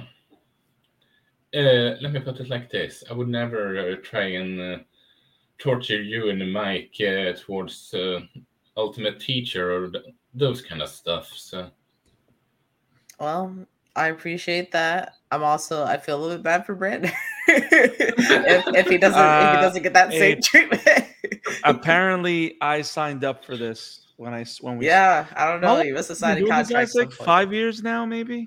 let me put it like this: I would never try and torture you and the mic towards Ultimate Teacher or those kind of stuff. So, well, I appreciate that. I feel a little bit bad for Brandon if he doesn't get that same treatment. Apparently, I signed up for this when we. Yeah, I don't know. You must have signed a contract. Like 5 years now, maybe.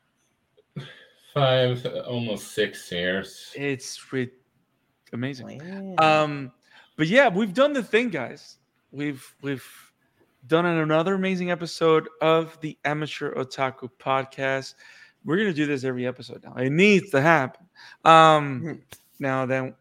5, almost 6 years. It's amazing. Wow. But yeah, we've done the thing, guys. We've done another amazing episode of the Amateur Otaku Podcast. We're gonna do this every episode now. It needs to happen. Now then,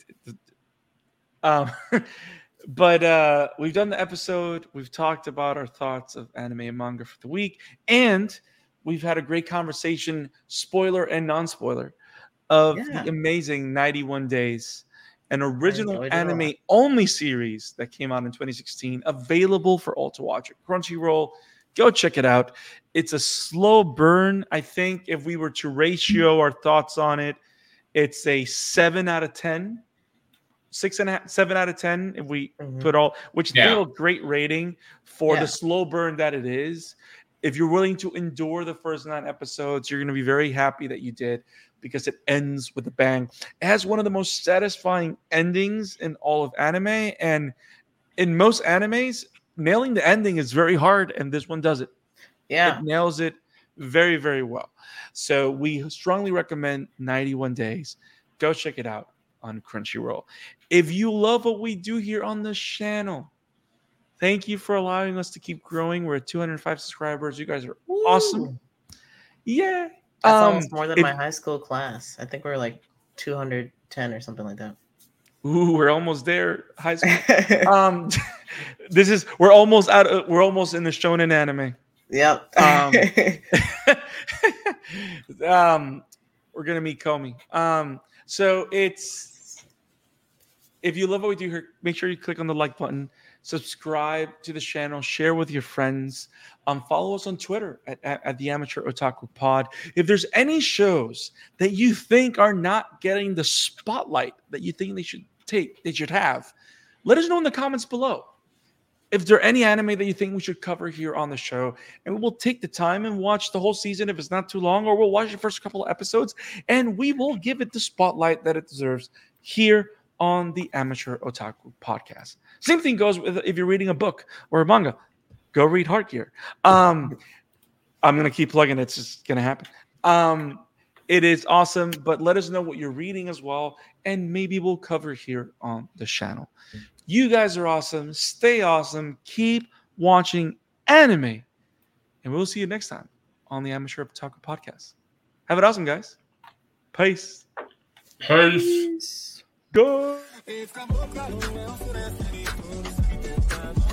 but we've done the episode. We've talked about our thoughts of anime and manga for the week, and we've had a great conversation, spoiler and non-spoiler, of the amazing 91 Days, an original anime-only series that came out in 2016, available for all to watch at Crunchyroll. Go check it out. It's a slow burn. I think if we were to ratio our thoughts on it, it's a 7 out of 10. 6.5, 7 out of 10 if we put all, which is still a great rating for the slow burn that it is. If you're willing to endure the first 9 episodes, you're going to be very happy that you did, because it ends with a bang. It has one of the most satisfying endings in all of anime, and in most animes, nailing the ending is very hard, and this one does it. Yeah, it nails it very, very well. So we strongly recommend 91 Days. Go check it out on Crunchyroll. If you love what we do here on the channel, thank you for allowing us to keep growing. We're at 205 subscribers. You guys are awesome. Yeah. That's almost more than my high school class. I think we're like 210 or something like that. Ooh, we're almost there. High school. We're almost in the shonen anime. Yep. We're gonna meet Komi. So if you love what we do here, make sure you click on the like button, subscribe to the channel, share with your friends, follow us on Twitter at the Amateur Otaku Pod. If there's any shows that you think are not getting the spotlight that you think they should have, let us know in the comments below. If there are any anime that you think we should cover here on the show, and we'll take the time and watch the whole season if it's not too long, or we'll watch the first couple of episodes, and we will give it the spotlight that it deserves here on the Amateur Otaku Podcast. Same thing goes with if you're reading a book or a manga. Go read Heart Gear. I'm going to keep plugging it. It's just going to happen. It is awesome, but let us know what you're reading as well, and maybe we'll cover here on the channel. You guys are awesome. Stay awesome. Keep watching anime, and we'll see you next time on the Amateur Otaku Podcast. Have it awesome, guys. Peace. Peace. Go.